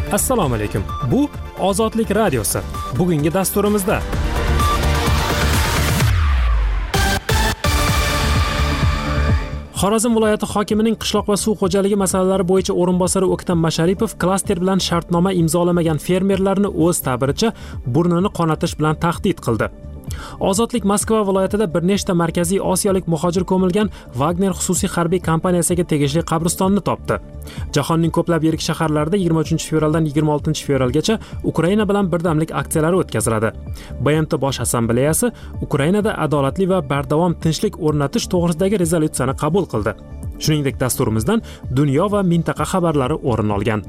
Assalomu alaykum. Bu Ozodlik radiosi. Bugungi dasturimizda Xorazm viloyati hokimining qishloq va suv xo'jaligi masalalari bo'yicha o'rinbosari O'ktam Masharipov klaster bilan shartnoma imzolamagan fermerlarni o'z ta'biricha burnini qonatish bilan tahdid qildi. Ozodlik Moskva viloyatida bir nechta markaziy osiyolik muhojir ko'milgan Wagner xususiy harbiy kompaniyasiga tegishli qabristonni topdi. Jahonning ko'plab yirik shaharlarida 23-fevraldan 26-fevralgacha Ukraina bilan birdamlik aksiyalari o'tkaziladi. BMT Bosh assambleyasi Ukrainada adolatli va bardavom tinchlik o'rnatish to'g'risidagi rezolyutsiyani qabul qildi. Shuningdek, dasturimizdan dunyo va mintaqa xabarlari o'rin olgan.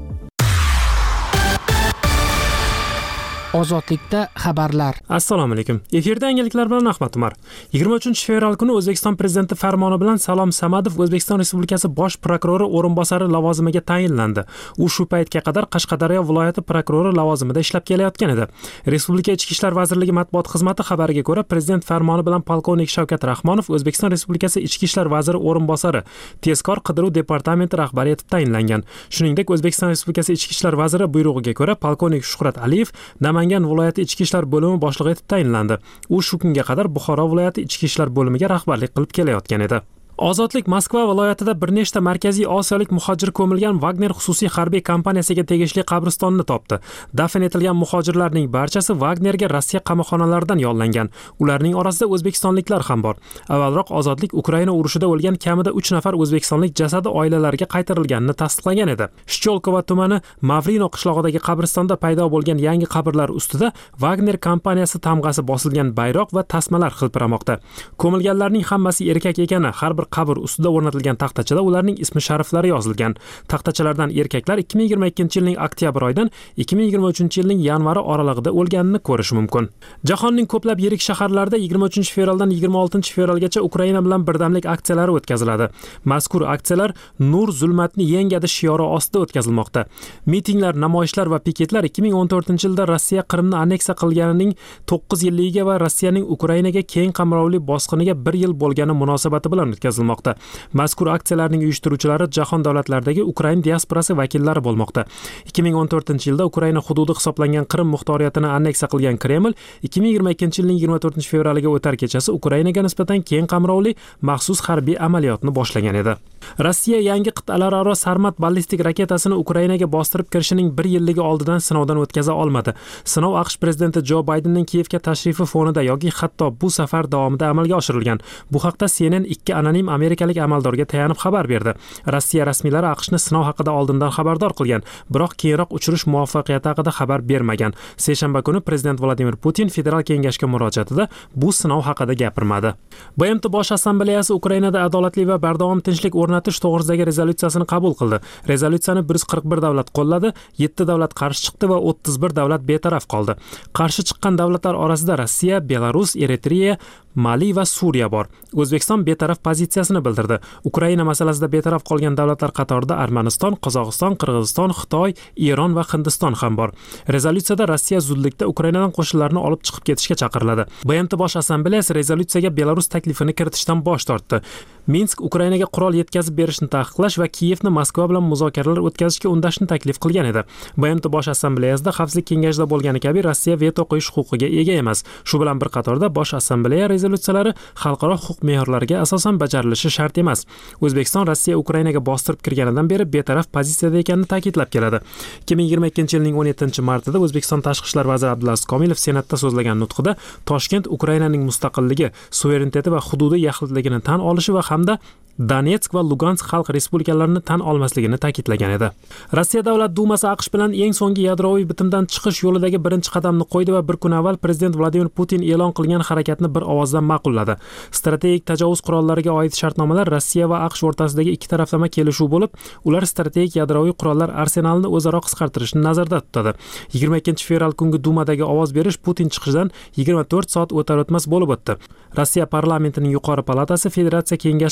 Ozodlikda xabarlar. Assalomu alaykum. Efirda yangiliklar bilan Ahmad Umar. 23-fevral kuni O'zbekiston prezidenti farmoni bilan Salom Samadov O'zbekiston Respublikasi bosh prokurori o'rinbosari lavozimiga tayinlandi. U shu paytga qadar Qashqadaryo viloyati prokurori lavozimida ishlab kelayotgan edi. Respublika Ichki ishlar vazirligi matbuot xizmati xabariga ko'ra, prezident farmoni bilan polkovnik Shavkat Rahmonov O'zbekiston Respublikasi Ichki ishlar vaziri o'rinbosari, tezkor qidiruv departamenti rahbari etib tayinlangan. Shuningdek, O'zbekiston Respublikasi Ichki ishlar vaziri buyrug'iga ko'ra polkovnik Shuhrat Aliyev Namangan viloyati ichki ishlar bo'limi boshlig'i etib tayinlandi. U shu kunga qadar Buxoro viloyati ichki ishlar bo'limiga rahbarlik qilib kelayotgan edi. Ozodlik Moskva viloyatida bir nechta markaziy osiyolik muhojir ko'milgan Wagner xususiy harbiy kompaniyasiga tegishli qabristonni topdi. Dafn etilgan muhojirlarning barchasi Wagnerga Rossiya qamoqxonalaridan yollangan. Ularning orasida o'zbekistonliklar ham bor. Avvalroq Ozodlik Ukraina urushida o'lgan kamida 3 nafar o'zbekistonlik jasadi oilalariga qaytarilganini tasdiqlagan edi. Shcholkova tumani Mavrino qishlog'idagi qabristonda paydo bo'lgan yangi qabrlar ustida Wagner kompaniyasi tamg'asi bosilgan bayroq va tasmalar hilpiramoqda. Ko'milganlarning hammasi erkak ekani, har bir qabr ustida o'rnatilgan taxtachada ularning ismi shariflari yozilgan. Taxtachalardan erkaklar 2022-yilning oktyabr oyidan 2023-yilning yanvari oralig'ida o'lganini ko'rish mumkin. Jahonning ko'plab yirik shaharlarida 23-fevraldan 26-fevralgacha Ukraina bilan birdamlik aksiyalari o'tkaziladi. Mazkur aksiyalar Nur zulmatni yengadi shiori ostida o'tkazilmoqda. Mitinglar, namoyishlar va piketlar 2014-yilda Rossiya Qrimni anneksiya qilganining 9 yilligiga va Rossiyaning Ukrainaga keng qamrovli bosqiniga 1 yil bo'lgani munosabati bilan o'tkazilmoqda. Mazkur aksiyalarning uyushtiruvchilari jahon davlatlaridagi Ukraina diasporasi vakillari bo'lmoqda. 2014-yilda Ukraina hududi hisoblangan Qrim muxtoriyatini anneksiya qilgan Kreml 2022-yilning 24-fevraliga o'tar kechasi Ukrainaga nisbatan keng qamrovli maxsus harbiy amaliyotni boshlagan edi. Rossiya yangi qit'alararo Sarmat ballistik raketasini Ukrainaga bostirib kirishining 1 yilligi oldidan sinovdan o'tkaza olmadi. Sinov AQSh prezidenti Jo Baydenning Kiyevga tashrifi fonida yoki hatto bu safar davomida amalga oshirilgan. Bu haqda CNN 2 anonim amerikalik amaldorga tayanib xabar berdi. Rossiya rasmiylari AQShni sinov haqida oldindan xabardor qilgan, biroq keyinroq uchirish muvaffaqiyati haqida xabar bermagan. Seshanba kuni prezident Vladimir Putin federal kengashga murojaatida bu sinov haqida gapirmadi. BMT Bosh assambleyasi Ukrainada adolatli va bardavom tinchlik o'rnatish to'g'risidagi rezolyutsiyasini qabul qildi. Rezolyutsiyani 141 davlat qo'lladi, 7 davlat qarshi chiqdi va 31 davlat betaraf qoldi. Qarshi chiqqan davlatlar orasida Rossiya, Belarus, Eritreya, Mali va Suriya bor. O'zbekiston betaraf pozitsiyasini bildirdi. Ukraina masalasida betaraf qolgan davlatlar qatorida Armaniston, Qozog'iston, Qirg'iziston, Xitoy, Eron va Hindiston ham bor. Rezolyutsiyada Rossiya zudlikda Ukrainadan qo'shinlarni olib chiqib ketishga chaqiriladi. BMT Bosh assambleyasi rezolyutsiyaga Belarus taklifini kiritishdan bosh tortdi. Minsk Ukrainaga qurol yetkazib berishni taqiqlash va Kiyevni Moskva bilan muzokaralar o'tkazishga undashni taklif qilgan edi. BMT Bosh assambleyasida Xavfsizlik kengashida bo'lgani kabi Rossiya veto qo'yish huquqiga ega emas. Shu bilan bir qatorda Bosh assambleya rezolyutsiyalari xalqaro huquq me'yorlariga asosan bajarilishi shart emas. O'zbekiston Rossiya Ukrainaga bostirib kirganidan beri betaraf pozitsiyada ekanini ta'kidlab keladi. 2022-yilning 17-martida O'zbekiston Tashqi ishlar vaziri Abdulaziz Komilov Senatda so'zlagan nutqida Toshkent Ukrainaning mustaqilligi, suvereniteti va hududiy yaxlitligini tan olishi va hamda Donetsk va Lugansk xalq respublikalarini tan olmasligini ta'kidlagan edi. Rossiya Davlat Dumasi AQSh bilan eng so'nggi yadroviy bitimdan chiqish yo'lidagi birinchi qadamni qo'ydi va bir kun avval prezident Vladimir Putin e'lon qilgan harakatni bir ovozdan ma'qulladi. Strategik tajovuz qurollariga oid shartnomalar Rossiya va AQSh o'rtasidagi ikki taraflama kelishuv bo'lib, ular strategik yadroviy qurollar arsenalini o'zaro qisqartirishni nazarda tutadi. 22-fevral kungi Dumadagi ovoz berish Putin chiqishidan 24 soat o'tar o'tmas bo'lib o'tdi. Rossiya parlamentining yuqori palatasi Federatsiya kengashi qonun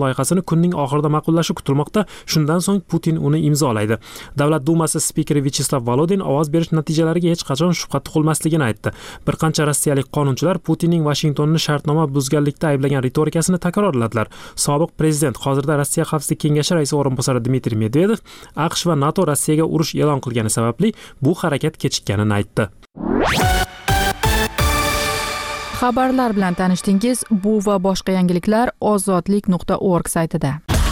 loyihasini kunning oxirida ma'qullashi kutilmoqda. Shundan so'ng Putin uni imzolaydi. Davlat dumasi spikeri Vyacheslav Volodin ovoz berish natijalariga hech qachon shubha tug'ilmasligini aytdi. Bir qancha rossiyalik qonunchilar Putinning Vashingtonni shartnoma buzganlikda ayblagan ritorikasini takrorladilar. Sobiq prezident, hozirda Rossiya Xavfsizlik kengashi raisi o'rinbosari Dmitriy Medvedev AQSh va NATO Rossiyaga urush e'lon qilgani sababli bu harakat kechikkanini aytdi. Xabarlar bilan tanishdingiz. Bu va boshqa yangiliklar ozodlik.org saytida.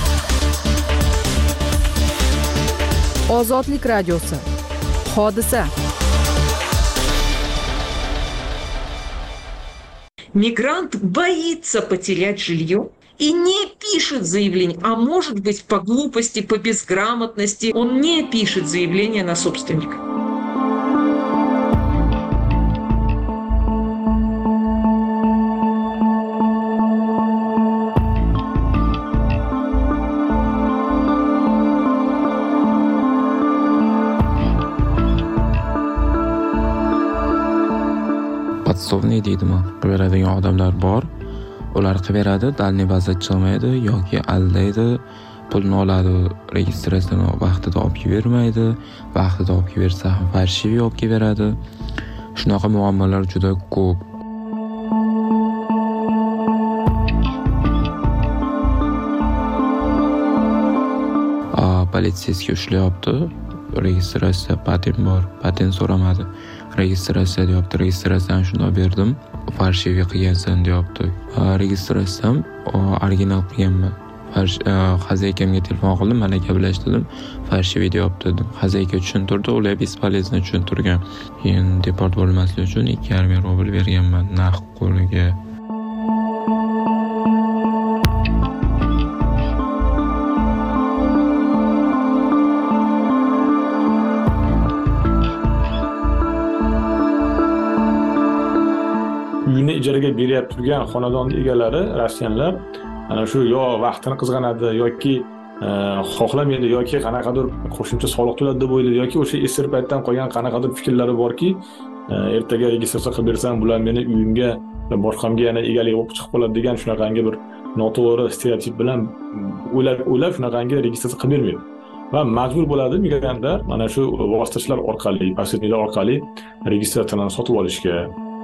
Ozodlik radiosi. Hodisa. Мигрант боится потерять жилье и не пишет заявление, а может быть по глупости, по безграмотности, он не пишет заявление на собственника. Podsovniy deydimi, beradigan odamlar bor. Ular qiveradi, dalniy baza chiqmaydi yoki aldaydi, pulni oladi, registratsiyani vaqtida olib bermaydi, vaqtida olib bersa ham farshiviy olib beradi. Shunaqa muammolar juda ko'p. Politsiyasiga ushlayapti. Registratsiya patent bor, patent so'ramadi. Registratsiya deyapti, registratsiyani shunday berdim. Farshiviy qilgansan deyapti. Registratsiyam original qilganman. Xazaykamga telefon qildim, mana gaplashdim. Farshiviy deyapti dedim. Xazayka tushuntirdi, ular bespolezno tushuntirgan. Keyin deport bo'lmaslik uchun 2,5 rubl berganman naqd qo'liga. Uyini ijaraga berib turgan xonadon egalari rossiyanlar ana shu yo vaqtini qizg'anadi yoki xohlamaydi yoki qanaqadir qo'shimcha soliq to'ladi deb o'ylaydi yoki o'sha esir paytdan qolgan qanaqadir fikrlari borki, ertaga registratsiya qilib bersam bular meni uyimga boshqamga yana egalik bo'lib chiqib qoladi degan shunaqangi bir noto'g'ri stereotip bilan o'ylab shunaqangi registratsiya qilib bermaydi. Va majbur bo'ladi migrantlar mana shu vositachilar orqali, posredniklar orqali registratsiyani sotib olishga.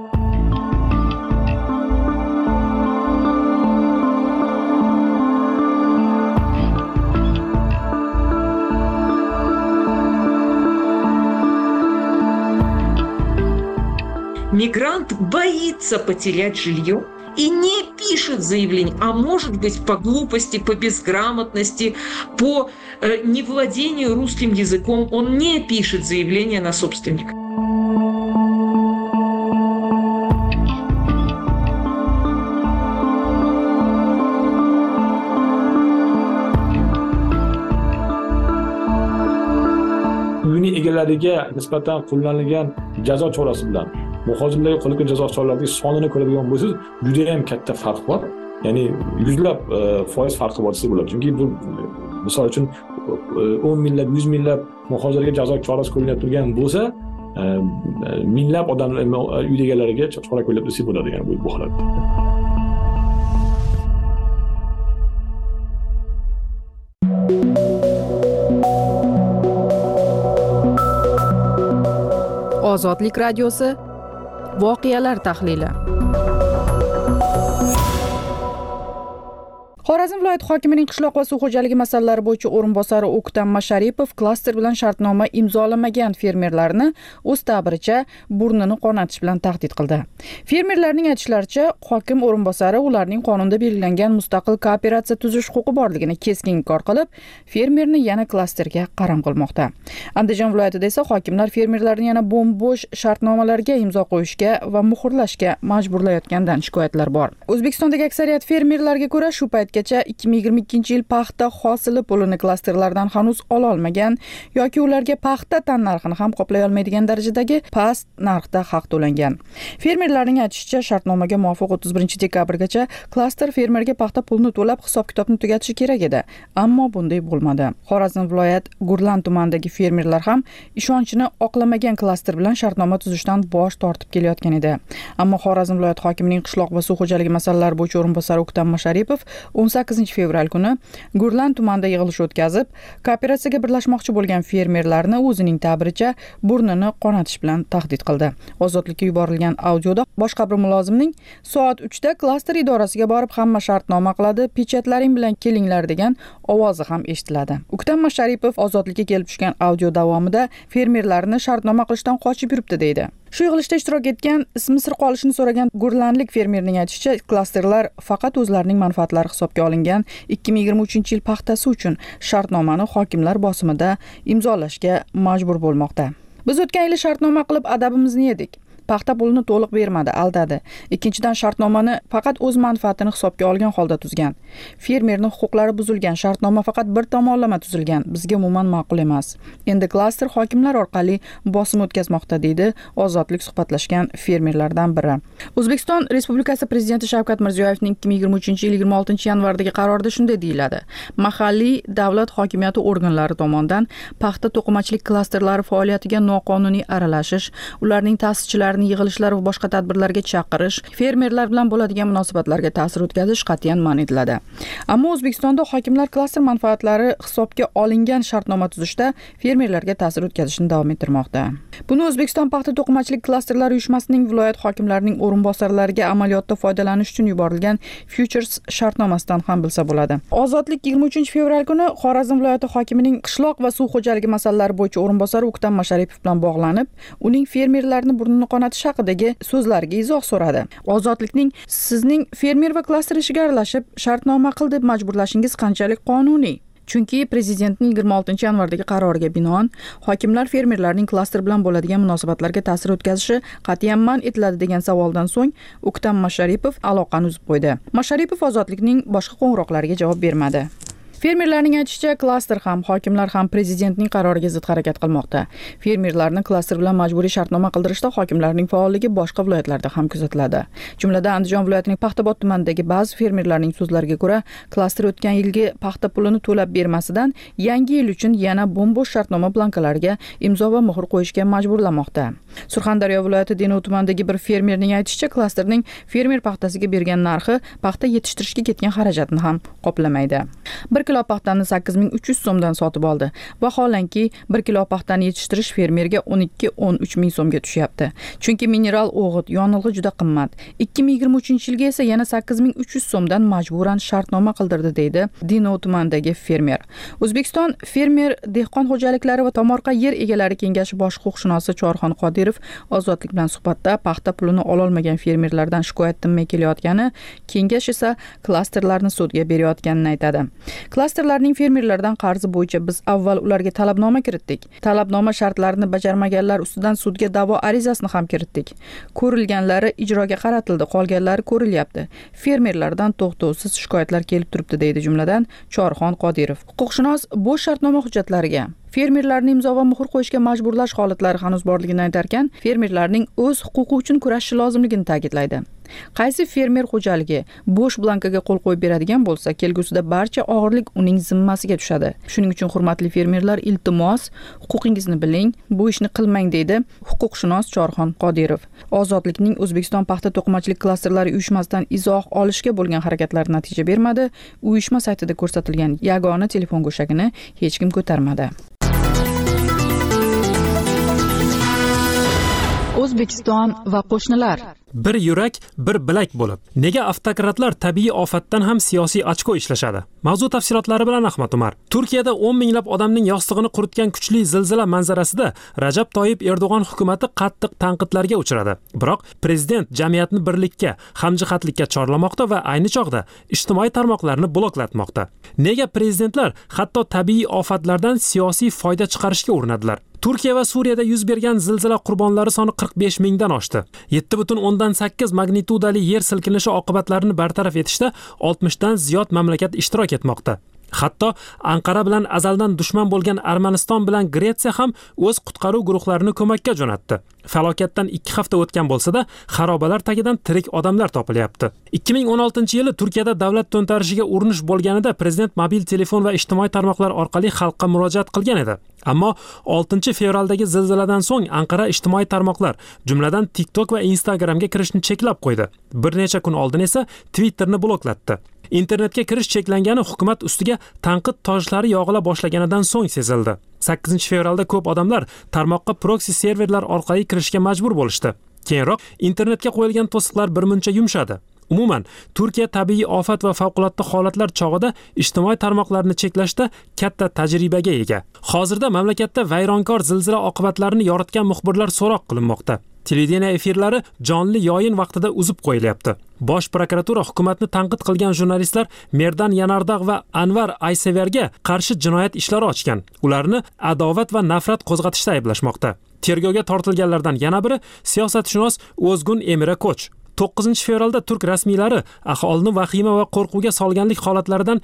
Мигрант боится потерять жилье и не пишет заявление, а может быть по глупости, по безграмотности, по невладению русским языком, он не пишет заявление на собственника. Uyini egalariga nisbatan qo'llanilgan jazo chorasi bilan muhojirlarga qo'llangan jazo choralarining sonini ko'radigan bo'lsangiz, juda ham katta farq bor. Ya'ni yuzlab foiz farqi bor desa bo'ladi. Chunki bu misol uchun 10 minglab, 100 minglab muhojirlarga jazo chorasi qo'llanib turgan bo'lsa, minglab odamlar uy egalariga chora qo'llanib desa bo'ladi, ya'ni bu holatda. Ozodlik radiosi. Voqealar tahlili. Xorazm viloyati hokimining qishloq va suv xo'jaligi masalalari bo'yicha o'rinbosari O'ktam Masharipov klaster bilan shartnoma imzolamagan fermerlarni o'z ta'biricha burnini qonatish bilan tahdid qildi. Fermerlarning aytishlaricha, hokim o'rinbosari ularning qonunda belgilangan mustaqil kooperatsiya tuzish huquqi borligini keskin inkor qilib, fermerni yana klasterga qaram qilmoqda. Andijon viloyatida esa hokimlar fermerlarni yana bo'm-bo'sh shartnomalarga imzo qo'yishga va muhrlashga majburlayotgandan shikoyatlar bor. O'zbekistondagi aksariyat fermerlarga ko'ra shu paytgacha 2022 yil paxta hosili pulini klasterlardan hanuz ola olmagan yoki ularga paxta tan narxini ham qoplay olmaydigan darajadagi past narxda haq to'langan. Fermerlarning aytishicha, shartnomaga muvofiq 31 dekabrgacha klaster fermerga paxta pulini to'lab hisob-kitobni tugatishi kerak edi, ammo bunday bo'lmadi. Xorazm viloyat Gurlan tumanidagi fermerlar ham ishonchini oqlamagan klaster bilan shartnoma tuzishdan bosh tortib kelayotgan edi. Ammo Xorazm viloyat hokimining qishloq va suv xo'jaligi masalalari bo'yicha o'rinbosari O'ktam Masharipov 18 fevral kuni Gurlan tumanida yig'ilish o'tkazib, kooperatsiyaga birlashmoqchi bo'lgan fermerlarni o'zining ta'biricha burnini qonatish bilan tahdid qildi. Ozodlikka yuborilgan audioda boshqa bir mulozimning soat 3 da klaster idorasiga borib hamma shartnoma qiladi, pechatlaring bilan kelinglar degan ovozi ham eshitiladi. Uktam Masharipov ozodlikka kelib tushgan audio davomida fermerlarni shartnoma qilishdan qochib yuribdi deydi. Shu yig'ilishda ishtirok etgan, ismi sir qolishini so'ragan gurlanlik fermerning aytishicha, klasterlar faqat o'zlarining manfaatlari hisobga olingan 2023-yil paxtasi uchun shartnomani hokimlar bosimida imzolashga majbur bo'lmoqda. Biz o'tgan yili shartnoma qilib adabimizni yedik. Paxta pulini to'liq bermadi, aldadi. Ikkinchidan shartnomani faqat o'z manfaatini hisobga olgan holda tuzgan. Fermerning huquqlari buzilgan, shartnoma faqat bir tomonlama tuzilgan. Bizga umuman ma'qul emas. Endi klaster hokimlar orqali bosim o'tkazmoqda deydi ozodlik suhbatlashgan fermerlardan biri. O'zbekiston Respublikasi Prezidenti Shavkat Mirziyoyevning 2023-yil 26-yanvardagi qarorida shunday deyiladi: mahalliy davlat hokimiyati organlari tomonidan paxta to'qimachilik klasterlari faoliyatiga noqonuniy aralashish, ularning ta'sischilari yig'ilishlar va boshqa tadbirlarga chaqirish, fermerlar bilan bo'ladigan munosabatlarga ta'sir o'tkazish qat'iyan man etiladi. Ammo O'zbekistonda hokimlar klaster manfaatlari hisobga olingan shartnoma tuzishda fermerlarga ta'sir o'tkazishni davom ettirmoqda. Buni O'zbekiston paxta to'qimachilik klasterlari uyushmasining viloyat hokimlarining o'rinbosarlariga amaliyotda foydalanish uchun yuborilgan Futures shartnomasidan ham bilsa bo'ladi. Ozodlik 23-fevral kuni Xorazm viloyati hokimining qishloq va suv xo'jaligi masalalari bo'yicha o'rinbosari Uktam Masharipov bilan bog'lanib, uning fermerlarni burnini qonatish haqidagi so'zlariga izoh so'radi. Ozodlikning sizning fermer va klaster ishiga aralashib shartnoma qil deb majburlashingiz qanchalik qonuniy? Chunki prezidentning 26-yanvardagi qaroriga binoan hokimlar fermerlarning klaster bilan bo'ladigan munosabatlarga ta'sir o'tkazishi qat'iyan man etiladi degan savoldan so'ng Uktam Masharipov aloqani uzib qo'ydi. Masharipov ozodlikning boshqa qo'ng'iroqlariga javob bermadi. Fermerlarning aytishicha, klaster ham, hokimlar ham prezidentning qaroriga zid harakat qilmoqda. Fermerlarni klaster bilan majburiy shartnoma qildirishda hokimlarning faolligi boshqa viloyatlarda ham kuzatiladi. Jumladan Andijon viloyatining Paxtabod tumanidagi ba'zi fermerlarning so'zlariga ko'ra, klaster o'tgan yilgi paxta pulini to'lab bermasidan yangi yil uchun yana bo'm-bo'sh shartnoma blankalariga imzo va muhr qo'yishga majburlamoqda. Surxondaryo viloyati Denov tumanidagi bir fermerning aytishicha, klasterning fermer paxtasiga bergan narxi paxta yetishtirishga ketgan xarajatni ham qoplamaydi. 1 kilo paxtani 8300 so'mdan sotib oldi. Vaholanki 1 kilo paxtani yetishtirish fermerga 12-13 ming so'mga tushyapti. Chunki mineral o'g'it, yonilg'i juda qimmat. 2023-yilga esa yana 8300 so'mdan majburan shartnoma qildirdi deydi Denov tumanidagi fermer. O'zbekiston fermer dehqon xo'jaliklari va tomorqa yer egalari kengashi bosh huquqshunosi Chorxon Qodirov ozodlik bilan suhbatda paxta pulini ololmagan fermerlardan shikoyat tinmay kelayotgani, kengash esa klasterlarni sudga berayotganini aytadi. Klasterlarning fermerlardan qarzi bo'yicha biz avval ularga talabnoma kiritdik. Talabnoma shartlarini bajarmaganlar ustidan sudga da'vo arizasini ham kiritdik. Ko'rilganlari ijroga qaratildi, qolganlari ko'rilyapti. Fermerlardan to'xtovsiz shikoyatlar kelib turibdi deydi jumladan Chorxon Qodirov. Huquqshunos bo'sh shartnoma hujjatlariga fermerlarni imzo va muhr qo'yishga majburlash holatlari hanuz borligini aytarkan, fermerlarning o'z huquqi uchun kurashishi lozimligini ta'kidlaydi. Qaysi fermer xo'jaligi bo'sh blankaga qo'l qo'yib beradigan bo'lsa, kelgusida barcha og'irlik uning zimmasiga tushadi. Shuning uchun hurmatli fermerlar, iltimos, huquqingizni biling, bu ishni qilmang deydi huquqshunos Chorxon Qodirov. Ozodlikning O'zbekiston paxta to'qimachilik klasterlari uyushmasidan izoh olishga bo'lgan harakatlari natija bermadi. Uyushma saytida ko'rsatilgan yagona telefon go'shagini hech kim ko'tarmadi. O'zbekiston va qo'shnilar. Bir yurak, bir bilak bo'lib. Nega avtokratlar tabiiy ofatdan ham siyosiy ochko ishlashadi? Mavzu tafsilotlari bilan Ahmad Umar. Turkiyada 10 minglab odamning yostig'ini quritgan kuchli zilzila manzarasida Rajab Toyib Erdo'g'on hukumatı qattiq tanqidlarga uchradi. Biroq prezident jamiyatni birlikka, hamjihatlikka chorlamoqda va ayni chog'da ijtimoiy tarmoqlarni bloklatmoqda. Nega prezidentlar hatto tabiiy ofatlardan siyosiy foyda chiqarishga urinadilar? Turkiya va Suriyada yuz bergan zilzila qurbonlari soni 45 mingdan oshdi. 7.8 magnitudali yer silkinishi oqibatlarini bartaraf etishda 60 dan ziyod mamlakat ishtirok etmoqda. Hatto Anqara bilan azaldan dushman bo'lgan Armaniston bilan Gretsiya ham o'z qutqaruv guruhlarini ko'makka jo'natdi. Falokatdan 2 hafta o'tgan bo'lsa-da, xarobalar tagidan tirik odamlar topilyapti. 2016-yili Turkiyada davlat to'ntarishiga urinish bo'lganida prezident mobil telefon va ijtimoiy tarmoqlar orqali xalqqa murojaat qilgan edi. Ammo 6-fevraldagi zilziladan so'ng Anqara ijtimoiy tarmoqlar, jumladan TikTok va Instagramga kirishni cheklab qo'ydi. Bir necha kun oldin esa Twitterni bloklatdi. Internetga kirish cheklangani hukumat ustiga tanqid toshlari yog'ila boshlaganidan so'ng sezildi. 8 fevralda ko'p odamlar tarmoqqa proksi serverlar orqali kirishga majbur bo'lishdi. Keyinroq internetga qo'yilgan to'siqlar birmuncha yumshadi. Umuman, Turkiya tabiiy ofat va favqulodda holatlar chog'ida ijtimoiy tarmoqlarni cheklashda katta tajribaga ega. Hozirda mamlakatda vayronkor zilzila oqibatlarini yoritgan muxbirlar so'roq qilinmoqda. Televideniya efirlari jonli yoyin vaqtida uzib qo'yilyapti. Bosh prokuratura hukumatni tanqid qilgan jurnalistlar Merdan Yanardagh va Anvar Ayseverga qarshi jinoyat ishlari ochgan. Ularni adovat va nafrat qo'zg'atishda ayblashmoqda. Tergovga tortilganlardan yana biri siyosatshunos O'zgun Emirakoch. 9 fevralda turk rasmiylari aholini vahima va qo'rquvga solganlik holatlaridan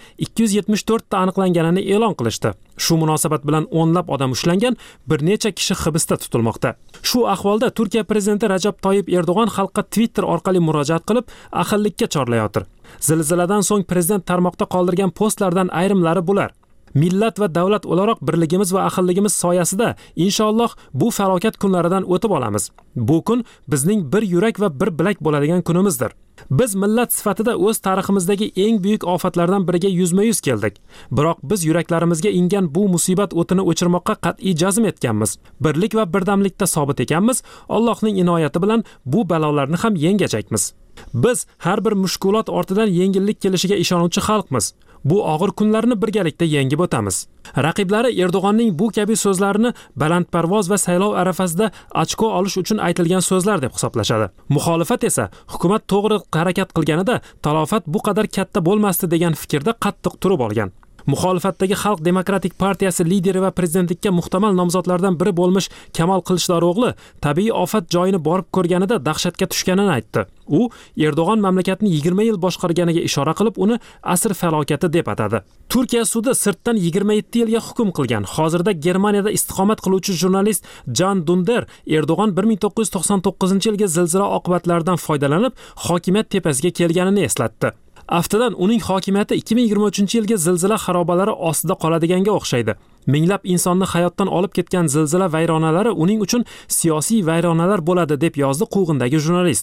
274 ta aniqlanganini e'lon qilishdi. Shu munosabat bilan o'nlab odam ushlangan, bir necha kishi hibsda tutilmoqda. Shu ahvolda Turkiya prezidenti Rajab Toyyib Erdo'g'on xalqqa Twitter orqali murojaat qilib, ahillikka chorlayotir. Zilziladan so'ng prezident tarmoqda qoldirgan postlardan ayrimlari bular: Millat va davlat o'laroq birligimiz va ahilligimiz soyasida inshaalloh bu falokat kunlaridan o'tib olamiz. Bu kun bizning bir yurak va bir bilak bo'ladigan kunimizdir. Biz millat sifatida o'z tariximizdagi eng buyuk ofatlardan biriga yuzma-yuz keldik. Biroq biz yuraklarimizga ingan bu musibat o'tini o'chirmoqqa qat'iy jazm etganmiz. Birlik va birdamlikda sobit ekanmiz. Allohning inoyati bilan bu balolarni ham yengajakmiz. Biz har bir mushkulot ortidan yengillik kelishiga ishonuvchi xalqmiz. Bu og'ir kunlarni birgalikda yengib o'tamiz. Raqiblari Erdo'g'onning bu kabi so'zlarini balandparvoz va saylov arafasida ochko olish uchun aytilgan so'zlar deb hisoblashadi. Muxolifat esa hukumat to'g'ri harakat qilganida talofat bu qadar katta bo'lmasdi degan fikrda qattiq turib olgan. Muxolifatdagi Xalq demokratik partiyasi lideri va prezidentlikka muhtamal nomzodlardan biri bo'lmish Kamol Qilichdarog'li tabiiy ofat joyini borib ko'rganida dahshatga tushganini aytdi. U Erdo'g'on mamlakatni 20 yil boshqarganiga ishora qilib, uni asr falokati deb atadi. Turkiya sudi sirtdan 27 yilga hukm qilgan. Hozirda Germaniyada istiqomat qiluvchi jurnalist Can Dunder Erdo'g'on 1999-yilgi zilzila oqibatlaridan foydalanib, hokimiyat tepasiga kelganini eslatdi. Aftidan uning hokimiyati 2023-yilgi zilzila xarobalari ostida qoladiganga o'xshaydi. Minglab insonni hayotdan olib ketgan zilzila vayronalari uning uchun siyosiy vayronalar bo'ladi deb yozdi quvg'indagi jurnalist.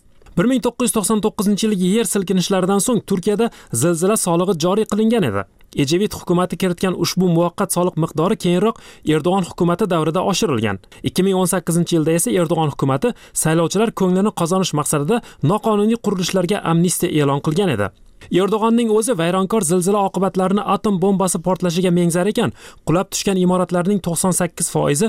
1999-yilgi yer silkinishlaridan so'ng Turkiyada zilzila solig'i joriy qilingan edi. Ejevit hukumati kiritgan ushbu muvaqqat soliq miqdori keyinroq Erdo'g'on hukumati davrida oshirilgan. 2018-yilda esa Erdo'g'on hukumati saylovchilar ko'nglini qozonish maqsadida noqonuniy qurilishlarga amnistiya e'lon qilgan edi. Erdo'g'onning o'zi vayronkor zilzila oqibatlarini atom bombasi portlashiga mengzar ekan, qulab tushgan imoratlarning 98%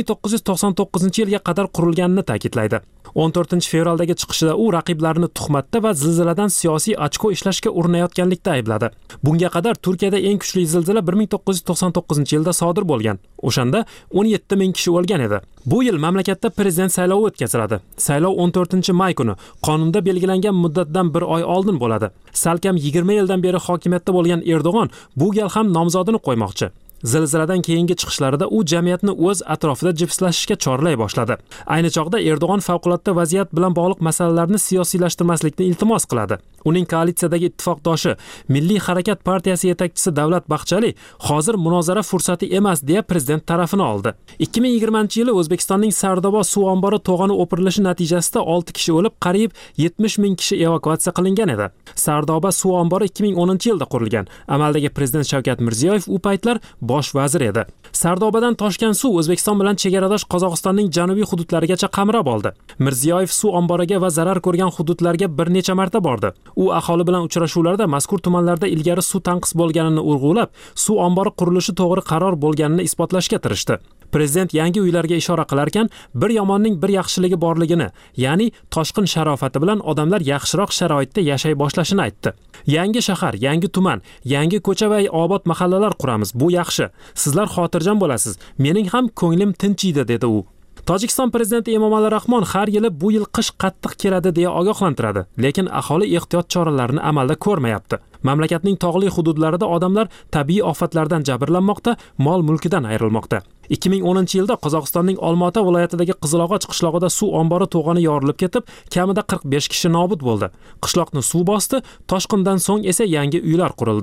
1999-yilga qadar qurilganini ta'kidlaydi. 14 fevraldagi chiqishida u raqiblarini tuhmatda va zilziladan siyosiy ochko ishlashga urinayotganlikda aybladi. Bunga qadar Turkiyada eng kuchli zilzila 1999-yilda sodir bo'lgan. O'shanda 17 ming kishi o'lgan edi. Bu yil mamlakatda prezident saylovi o'tkaziladi. Saylov 14-may kuni qonunda belgilangan muddatdan bir oy oldin bo'ladi. Salkam 20 yildan beri hokimiyatda bo'lgan Erdo'g'on bu gal ham nomzodini qo'ymoqchi. Zilziladan keyingi chiqishlarida u jamiyatni o'z atrofida jipslashishga chorlay boshladi. Ayni chog'da Erdo'g'on favqulodda vaziyat bilan bog'liq masalalarni siyosiylashtirmaslikni iltimos qiladi. Uning koalitsiyadagi ittifoqdoshi Milliy harakat partiyasi yetakchisi Davlat Bahchali hozir munozara fursati emas deya prezident tarafini oldi. 2020-yili O'zbekistonning Sardoba suv ombori to'g'oni o'pirilishi natijasida 6 kishi o'lib, qariyb 70 ming kishi evakuatsiya qilingan edi. Sardoba suv ombori 2010-yilda qurilgan. Amaldagi prezident Shavkat Mirziyoyev u paytlar bosh vazir edi. Sardobadan toshgan suv O'zbekiston bilan chegaradosh Qozog'istonning janubiy hududlarigacha qamrab oldi. Mirziyoyev suv omboriga va zarar ko'rgan hududlarga bir necha marta bordi. U aholi bilan uchrashuvlarda mazkur tumanlarda ilgari suv tanqis bo'lganini urg'ulab, suv ombori qurilishi to'g'ri qaror bo'lganini isbotlashga tirishdi. Prezident yangi uylarga ishora qilarkan, bir yomonning bir yaxshiligi borligini, ya'ni toshqin sharofati bilan odamlar yaxshiroq sharoitda yashay boshlashini aytdi. Yangi shahar, yangi tuman, yangi ko'cha va obod mahallalar quramiz. Bu yaxshi. Sizlar xotirjam bo'lasiz. Mening ham ko'nglim tinchiydi, dedi u. Tojikiston prezidenti Emomali Rahmon har yili bu yil qish qattiq keladi deya ogohlantiradi, lekin aholi ehtiyot choralarini amalda ko'rmayapti. Mamlakatning tog'li hududlarida odamlar tabiiy ofatlardan jabrlanmoqda, mol-mulkidan ayrilmoqda. 2010-yilda Qozog'istonning Olmaota viloyatidagi Qizilog'och qishlog'ida suv ombori to'g'oni yorilib ketib, kamida 45 kishi nobud bo'ldi. Qishloqni suv bosdi, toshqindan so'ng esa yangi uylar qurildi.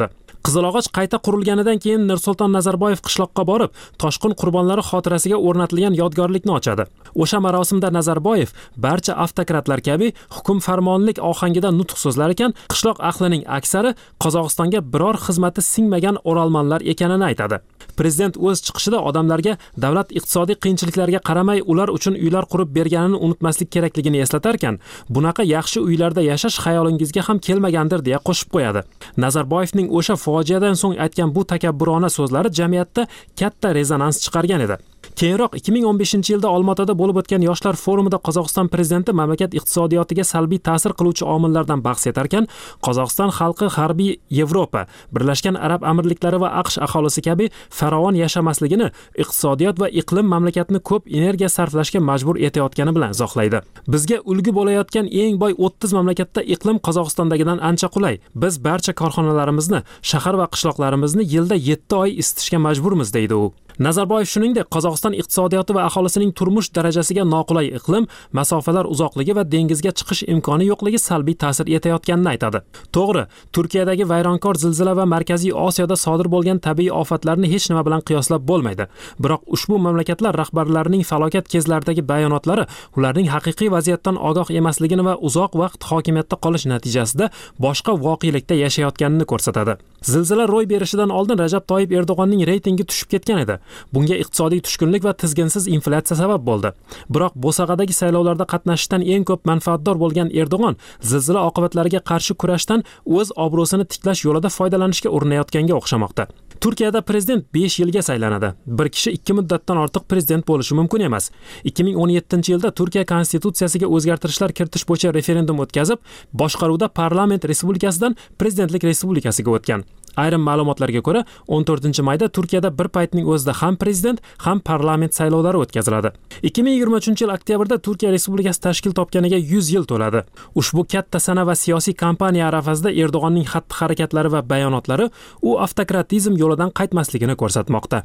Qizilog'och qayta qurilganidan keyin Nursulton Nazarboyev qishloqqa borib, toshqin qurbonlari xotirasiga o'rnatilgan yodgorlikni ochadi. O'sha marosimda Nazarboyev barcha avtokratlar kabi hukm farmonlik ohangida nutq so'zlar ekan, qishloq ahlining aksari Qozog'istonga biror xizmati singmagan o'ralmonlar ekanini aytadi. Prezident o'z chiqishida odamlarga davlat iqtisodiy qiyinchiliklarga qaramay ular uchun uylar qurib berganini unutmaslik kerakligini eslatarkan, bunaqa yaxshi uylarda yashash xayolingizga ham kelmagandir deya qo'shib qo'yadi. Nazarboyevning o'sha fojiadan so'ng aytgan bu takabburona so'zlari jamiyatda katta rezonans chiqargan edi. Keyinroq 2015-yilda Olmaotada bo'lib o'tgan yoshlar forumida Qozog'iston prezidenti mamlakat iqtisodiyotiga salbiy ta'sir qiluvchi omillardan bahs etarkan, Qozog'iston xalqi harbiy Yevropa, Birlashgan Arab Amirliklari va AQSh aholisi kabi farovon yashamasligini iqtisodiyot va iqlim mamlakatni ko'p energiya sarflashga majbur etayotgani bilan izohlaydi. Bizga ulgu bo'layotgan eng boy 30 mamlakatda iqlim Qozog'istondagidan ancha qulay. Biz barcha korxonalarimizni, shahar va qishloqlarimizni yilda 7 oy isitishga majburmiz, deydi u. Nazarboyev shuningdek, Qozog'iston iqtisodiyoti va aholisining turmush darajasiga noqulay iqlim, masofalar uzoqligi va dengizga chiqish imkoni yo'qligi salbiy ta'sir etayotganini aytadi. To'g'ri, Turkiyadagi vayronkor zilzila va Markaziy Osiyoda sodir bo'lgan tabiiy ofatlarni hech nima bilan qiyoslab bo'lmaydi. Biroq ushbu mamlakatlar rahbarlarining falokat kezlaridagi bayonotlari ularning haqiqiy vaziyatdan ogoh emasligini va uzoq vaqt hokimiyatda qolish natijasida boshqa voqelikda yashayotganini ko'rsatadi. Zilzila ro'y berishidan oldin Rajab Toyyib Erdo'g'onning reytingi tushib ketgan edi. Bunga iqtisodiy tushkunlik va tizginsiz inflyatsiya sabab bo'ldi. Biroq Bo'sag'adagi saylovlarda qatnashishdan eng ko'p manfaatdor bo'lgan Erdo'g'on zilzila oqibatlariga qarshi kurashdan o'z obro'sini tiklash yo'lida foydalanishga urinayotganga o'xshamoqda. Turkiyada prezident 5 yilga saylanadi. Bir kishi 2 muddatdan ortiq prezident bo'lishi mumkin emas. 2017-yilda Turkiya konstitutsiyasiga o'zgartirishlar kiritish bo'yicha referendum o'tkazib, boshqaruvda parlament respublikasidan prezidentlik respublikasiga o'tgan. Ayrim ma'lumotlarga ko'ra, 14-mayda Turkiyada bir paytning o'zida ham prezident, ham parlament saylovlari o'tkaziladi. 2023-yil oktyabrda Turkiya respublikasi tashkil topganiga 100 yil to'ladi. Ushbu katta sana va siyosiy kampaniya arafasida Erdo'g'onning xatti-harakatlari va bayonotlari u avtokratizm yo'lidan qaytmasligini ko'rsatmoqda.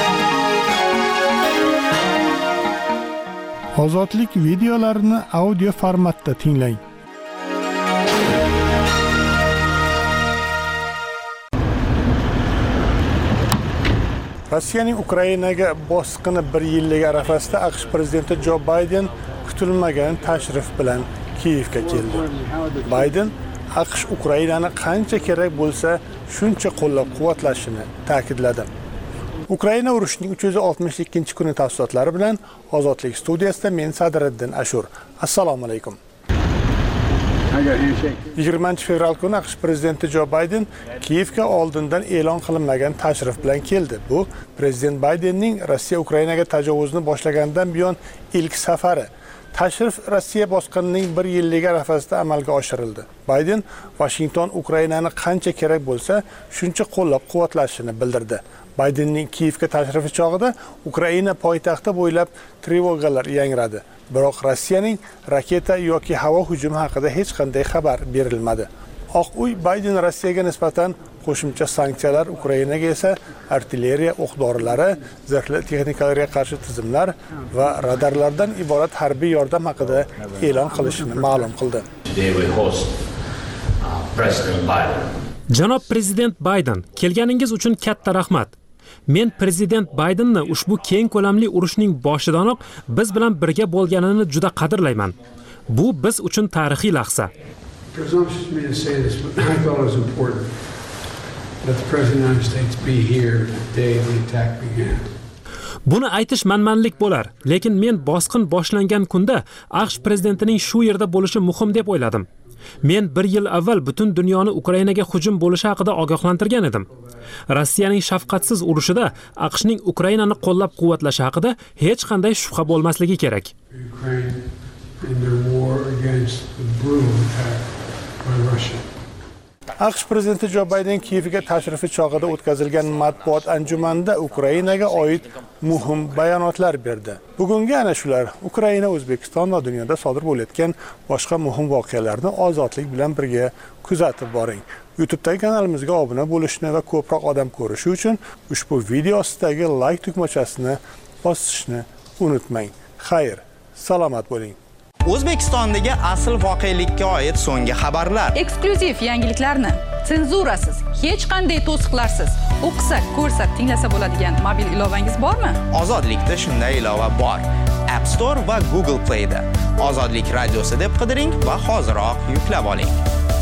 Ozodlik videolarini audio formatda tinglang. Rossiyaning Ukrainaga bosqini 1 yilligi arafasida AQSh prezidenti Jo Bayden kutilmagan tashrif bilan Kiyevga keldi. Bayden AQSh Ukrainani qancha kerak bo'lsa, shuncha qo'llab-quvvatlashini ta'kidladi. Ukraina urushining 362-kuni tafsilotlari bilan Ozodlik studiyasida men Sadriddin Ashur. Assalomu alaykum. 20-fevral kuni AQSh prezidenti Jo Bayden Kiyevga oldindan e'lon qilinmagan tashrif bilan keldi. Bu prezident Baydenning Rossiya Ukrainaga tajovuzni boshlagandan buyon ilk safari. Tashrif Rossiya bosqinining 1 yilligi arafasida amalga oshirildi. Bayden Washington Ukrainani qancha kerak bo'lsa, shuncha qo'llab-quvvatlashini bildirdi. Baydenning Kiyevga tashrifi chog'ida Ukraina poytaxti bo'ylab trevogalar yangradi. Biroq Rossiyaning raketa yoki havo hujumi haqida hech qanday xabar berilmadi. Oq uy Bayden Rossiyaga nisbatan qo'shimcha sanksiyalar, Ukrainaga esa artilleriya o'q-dorilari, zirhli texnikalarga qarshi tizimlar va radarlardan iborat harbiy yordam haqida e'lon qilishini ma'lum qildi. Janob prezident Bayden, kelganingiz uchun katta rahmat. Men prezident Baydenni ushbu keng ko'lamli urushning boshidanoq biz bilan birga bo'lganini juda qadrlayman. Bu biz uchun tarixiy lahza. Buni aytish manmanlik bo'lar, lekin men bosqin boshlangan kunda AQSh prezidentining shu yerda bo'lishi muhim deb o'yladim. Men 1 yil avval butun dunyoni Ukrainaga hujum bo'lishi haqida ogohlantirgan edim. Rossiyaning shafqatsiz urushida AQShning Ukrainani qo'llab-quvvatlashi haqida hech qanday shubha bo'lmasligi kerak. AQSh prezidenti Jo Bayden Kiyevga tashrifi chog'ida o'tkazilgan matbuot anjumanida Ukrainaga oid muhim bayonotlar berdi. Bugungi ana shular Ukraina, O'zbekiston va dunyoda sodir bo'layotgan boshqa muhim voqealarni ozodlik bilan birga kuzatib boring. YouTube'dagi kanalimizga obuna bo'lishni va ko'proq odam ko'rishi uchun ushbu video ostidagi like tugmachasini bosishni unutmang. Xayr, salomat bo'ling. O'zbekistondagi asl voqelikka oid so'nggi xabarlar, eksklyuziv yangiliklarni senzurasiz, hech qanday to'siqlarsiz o'qisa, ko'rsa, tinglasa bo'ladigan mobil ilovangiz bormi? Ozodlikda shunday ilova bor. App Store va Google Play da. Ozodlik radiosi deb qidiring va hoziroq yuklab oling.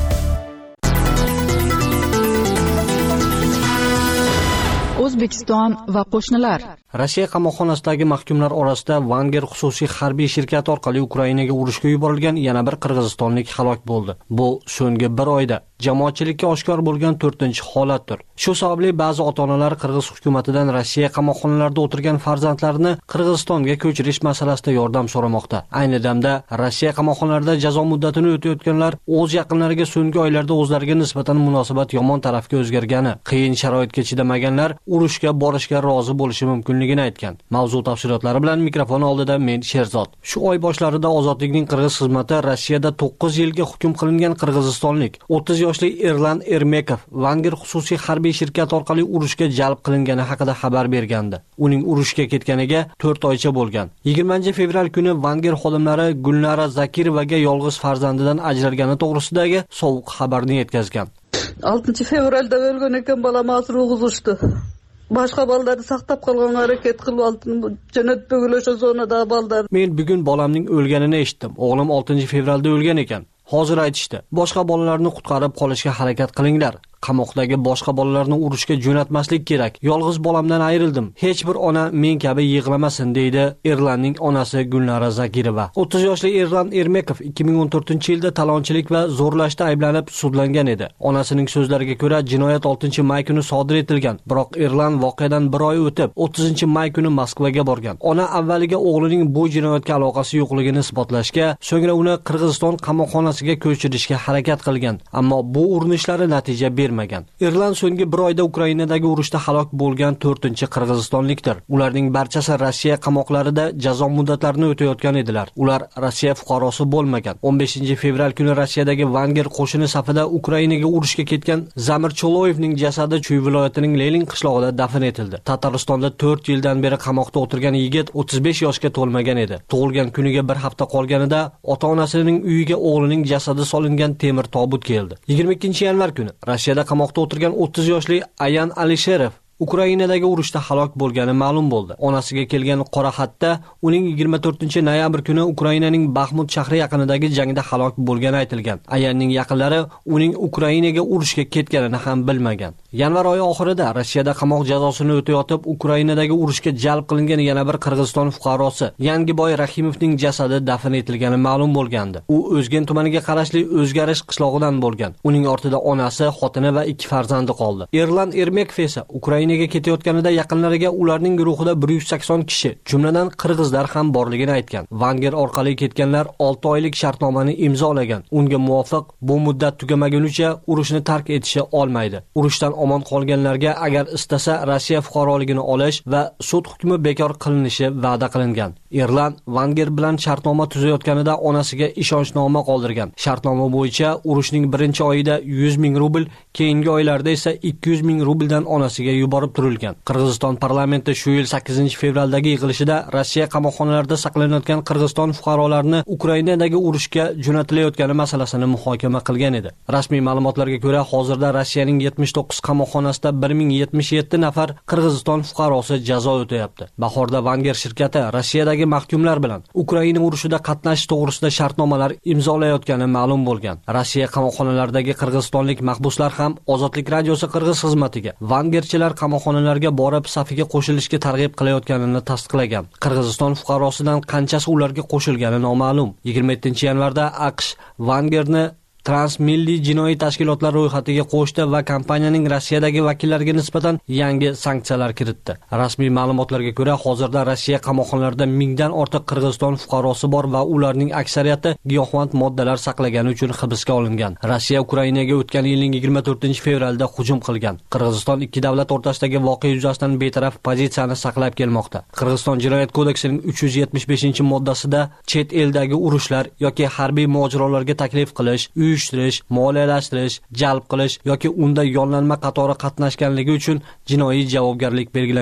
O'zbekiston va qo'shnilar. Rossiya qamoqxonasidagi mahkumlar orasida Vanger xususiy harbiy shirkati orqali Ukrainaga urushga yuborilgan yana bir qirg'izistonlik halok bo'ldi. Bu so'nggi bir oyda jamoatchilikka oshkor bo'lgan 4-holatdir. Shu sababli ba'zi ota-onalar qirg'iz hukumatidan Rossiya qamoqxonalarida o'tirgan farzandlarini Qirg'izistonga ko'chirish masalasida yordam so'ramoqda. Ayni damda Rossiya qamoqxonalarida jazo muddatini o'tayotganlar o'z yaqinlariga so'nggi oylarda o'zlariga nisbatan munosabat yomon tarafga o'zgargani, qiyin sharoitga chidamaganlar urushga borishga rozi bo'lishi mumkinligini aytgan. Mavzu tafsilotlari bilan mikrofon oldida men Sherzod. Shu oy boshlarida Ozodlikning qirg'iz xizmati Rossiyada 9 yilga hukm qilingan qirg'izistonlik 30 yoshli Erlan Ermekov Vanger xususiy harbiy shirkati orqali urushga jalb qilingani haqida xabar bergandi. Uning urushga ketganiga 4 oycha bo'lgan. 20-fevral kuni Vanger xodimlari Gulnara Zakirovaga yolg'iz farzandidan ajralgani to'g'risidagi sovuq xabarni yetkazgan. 6-fevralda o'lgan ekan, bolam asir o'g'izishdi. Boshqa bolalarni saqlab qolgan harakat qilib oldim. Jannat bo'g'ilashga zonada bolalar. Men bugun bolamning o'lganini eshitdim. O'g'lim 6-fevralda o'lgan ekan. Hozir aytishdi. Boshqa bolalarni qutqarib qolishga harakat qilinglar. Qamoqdagi boshqa bolalarni urushga jo'natmaslik kerak. Yolg'iz bolamdan ayrildim. Hech bir ona men kabi yig'lamasin, deydi Erlanning onasi Gulnara Zakirova. 30 yoshli Erlan Ermekov 2014-yilda talonchilik va zo'rlashda ayblanib sudlangan edi. Onasining so'zlariga ko'ra, jinoyat 6-may kuni sodir etilgan. Biroq Erlan voqeadan bir oy o'tib, 30-may kuni Moskvaga borgan. Ona avvaliga o'g'lining bu jinoyatga aloqasi yo'qligini isbotlashga, so'ngra uni Qirg'iziston qamoqxonasiga ko'chirishga harakat qilgan. Ammo bu urinishlari natija bermagan. Erlan so'nggi bir oyda Ukrainadagi urushda halok bo'lgan 4-qirg'izistonlikdir. Ularning barchasi Rossiya qamoqlarida jazo muddatlarini o'tayotgan edilar. Ular Rossiya fuqarosi bo'lmagan. 15-fevral kuni Rossiyadagi Vanger qo'shini safida Ukrainaga urushga ketgan Zamir Choloyevning jasadi Chuy viloyatining Lenin qishlog'ida dafn etildi. Tataristonda 4 yildan beri qamoqda o'tirgan yigit 35 yoshga to'lmagan edi. Tug'ilgan kuniga bir hafta qolganida ota-onasining uyiga o'g'lining jasadi solingan temir tobut keldi. 22-yanvar kuni Rossiyada qamoqda o'tirgan 30 yoshli Ayan Alisherov Ukrainadagi urushda halok bo'lgani ma'lum bo'ldi. Onasiga kelgan qora xatda uning 24-noyabr kuni Ukrainaning Baxmut shahri yaqinidagi jangda halok bo'lgani aytilgan. Ayanning yaqinlari uning Ukrainaga urushga ketganini ham bilmagan. Yanvar oyi oxirida Rossiyada qamoq jazosini o'tayotib Ukrainadagi urushga jalb qilingan yana bir Qirg'iziston fuqarosi Yangiboy Rahimovning jasadi dafn etilgani ma'lum bo'lgandi. U O'zgen tumaniga qarashli O'zgarish qishlog'idan bo'lgan. Uning ortida onasi, xotini va 2 farzandi qoldi. Erlan Ermekov esa Ukrainaga ketayotganida yaqinlariga ularning guruhida 180 kishi, jumladan qirg'izlar ham borligini aytgan. Vanger orqali ketganlar 6 oylik shartnomani imzolagan. Unga muvofiq bu muddat tugamagunicha urushni tark etishi olmaydi. Urushdan omon qolganlarga agar istasa Rossiya fuqaroligini olish va sud hukmi bekor qilinishi va'da qilingan. Erlan Vanger bilan shartnoma tuzayotganida onasiga ishonchnoma qoldirgan. Shartnoma bo'yicha urushning 1-oyida 100 ming rubl, keyingi oylarda esa 200 ming rubldan onasiga yuborib turilgan. Qirg'iziston parlamenti shu yil 8-fevraldagi yig'ilishida Rossiya qamoqxonalarida saqlanayotgan Qirg'iziston fuqarolarini Ukrainadagi urushga jo'natilayotgani masalasini muhokama qilgan edi. Rasmiy ma'lumotlarga ko'ra, hozirda Rossiyaning 79 qamoqxonasida 1077 nafar Qirg'iziston fuqarosi jazo o'tayapti. Bahorda Vanger shirkati Rossiyadagi mahkumlar bilan Ukraina urushida qatnashish to'g'risida shartnomalar imzolayotgani ma'lum bo'lgan. Rossiya qamoqxonalaridagi qirg'izistonlik mahbuslar ham Ozodlik radiosi qirg'iz xizmatiga Vangerchilar qamoqxonalarga borib safiga qo'shilishga targ'ib qilayotganini tasdiqlagan. Qirg'iziston fuqarosidan qanchasi ularga qo'shilgani noma'lum. 27-yanvarda AQSh Vangerni Transmilliy jinoiy tashkilotlar ro'yxatiga qo'shdi va kompaniyaning Rossiyadagi vakillariga nisbatan yangi sanksiyalar kiritdi. Rasmiy ma'lumotlarga ko'ra, hozirda Rossiya qamoqxonalarida 1000 dan ortiq Qirg'iziston fuqarosi bor va ularning aksariyati giyohvand moddalar saqlagani uchun hibsga olingan. Rossiya Ukrainaga o'tgan yilning 24-fevralida hujum qilgan. Qirg'iziston ikki davlat o'rtasidagi voqea yuzasidan betaraf pozitsiyani saqlab kelmoqda. Qirg'iziston jinoyat kodeksining 375-moddasida chet eldagi urushlar yoki harbiy mojarolarga taklif qilish, uyushtirish, moliyalashtirish, jalb qilish yoki unda yollanma qatori qatnashganligi uchun jinoiy javobgarlik belgilangan.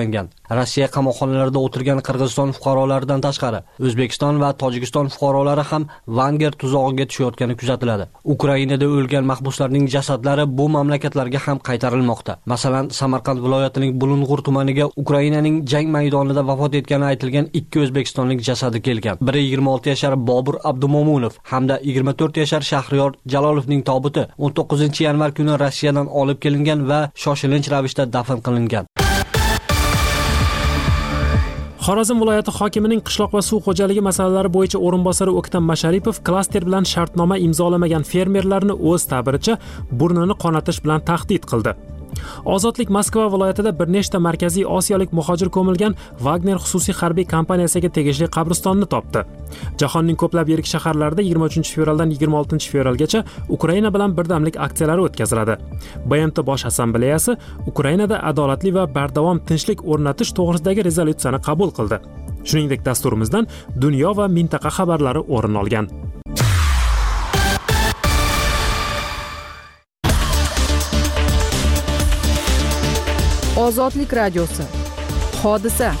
Rossiya qamoqxonalarida o'tirgan Qirg'iziston fuqarolaridan tashqari O'zbekiston va Tojikiston fuqarolari ham Vanger tuzog'iga tushayotgani kuzatiladi. Ukrainada o'lgan mahbuslarning jasadlari bu mamlakatlarga ham qaytarilmoqda. Masalan, Samarqand viloyatining Bulung'ur tumaniga Ukrainaning jang maydonida vafot etgani aytilgan 2 o'zbekistonlik jasadi kelgan. Biri 26 yashar Bobur Abdumomunov hamda 24 yashar Shahriyor Jalolovning tobuti 19-yanvar kuni Rossiyadan olib kelingan va shoshilinch ravishda dafn qilingan. Xorazm viloyati hokimining qishloq va suv xo'jaligi masalalari bo'yicha o'rinbosari O'ktam Masharipov klaster bilan shartnoma imzolamagan fermerlarni o'z ta'biricha burnini qonatish bilan tahdid qildi. Ozodlik Moskva viloyatida bir nechta markaziy osiyolik muhojir ko'milgan Wagner xususiy harbiy kompaniyasiga tegishli qabristonni topdi. Jahonning ko'plab yirik shaharlarida 23-fevraldan 26-fevralgacha Ukraina bilan birdamlik aksiyalari o'tkaziladi. BMT bosh assambleyasi Ukrainada adolatli va bardavom tinchlik o'rnatish to'g'risidagi rezolyutsiyani qabul qildi. Shuningdek, dasturimizdan dunyo va mintaqa xabarlari o'rin olgan. Ozodlik radiosi. Hodisa.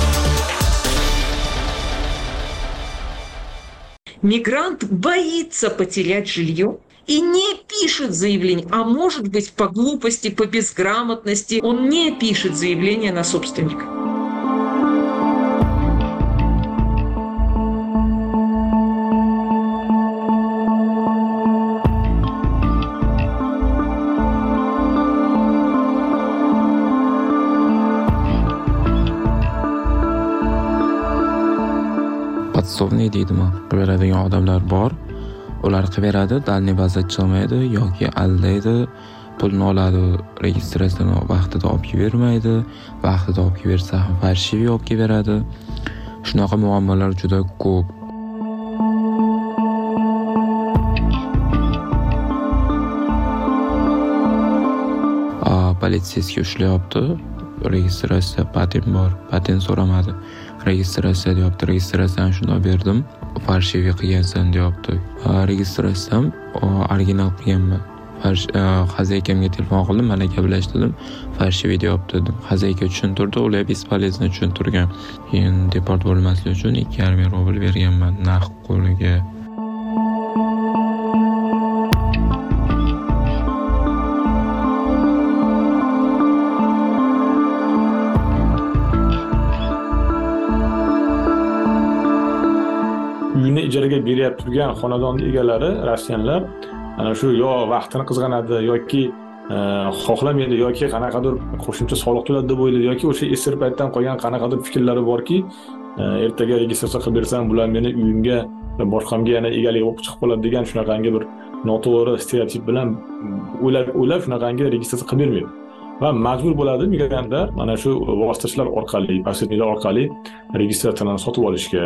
Мигрант боится потерять жилье и не пишет заявление, а может быть по глупости, по безграмотности, он не пишет заявление на собственника. Podsovniy deydimi? Beradigan odamlar bor. Ular qiveradi, dalniy bazda chiqmaydi yoki aldaydi, pulni oladi, registratsiyani vaqtida olib bermaydi, vaqtida olib bersa ham farshivi olib beradi. Shunaqa muammolar juda ko'p. Politsiyasiga ushlayapti. Registratsiya patent bor, patent so'ramadi. Registratsiya deyapti, registratsiyani shunday berdim. Farshivi qilgansan deyapti. Registratsiyam original qilganman. Xazakamga telefon qildim, mana gaplashdim. Farshivi deyapti dedim. Xazayka tushuntirdi, ular bespolezno tushuntirgan. Keyin deport bo'lmaslik uchun 2,5 rubl berganman naqd qo'liga. Uyini ijaraga berib turgan xonadon egalari rossiyanlar ana shu yo vaqtini qizg'anadi yoki xohlamaydi yoki qanaqadir qo'shimcha soliq to'ladi deb o'ylaydi yoki o'sha esir paytdan qolgan qanaqadir fikrlari borki, ertaga registratsiya qilib bersam bular meni uyimga va boshqamga yana egalik bo'lib chiqib qoladi degan shunaqangi bir noto'g'ri stereotip bilan o'ylab shunaqangi registratsiya qilib bermaydi. Va majbur bo'ladi migrantlar mana shu vositachilar orqali, posredniklar orqali registratsiyani sotib olishga.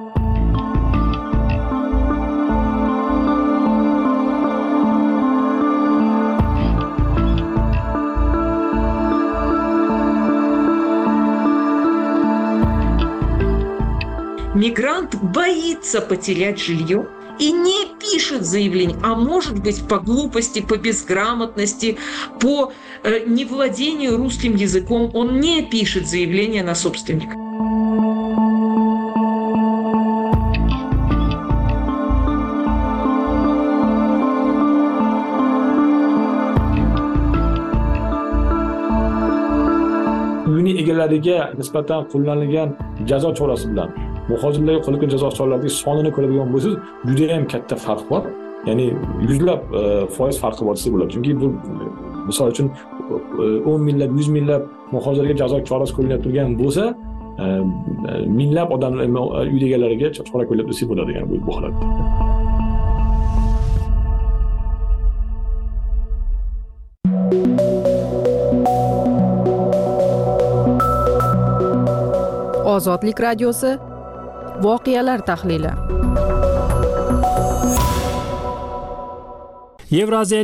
Мигрант боится потерять жилье и не пишет заявление, а может быть по глупости, по безграмотности, по невладению русским языком, он не пишет заявление на собственника. Uyini egalariga nisbatan qo'llanilgan jazo chorasi bilan muhojirlarga qo'llangan jazo choralarining sonini ko'radigan bo'lsangiz, juda ham katta farq bor. Ya'ni yuzlab foiz farqi bor desa bo'ladi. Chunki bu misol uchun 10 minglab, 100 minglab muhojirlarga jazo chorasi qo'llanib turgan bo'lsa, minglab odamlar uy egalariga chora qo'llab desa bo'ladi, ya'ni bu holatda. Ozodlik radiosi. Voqealar tahlili. Yevroziyanet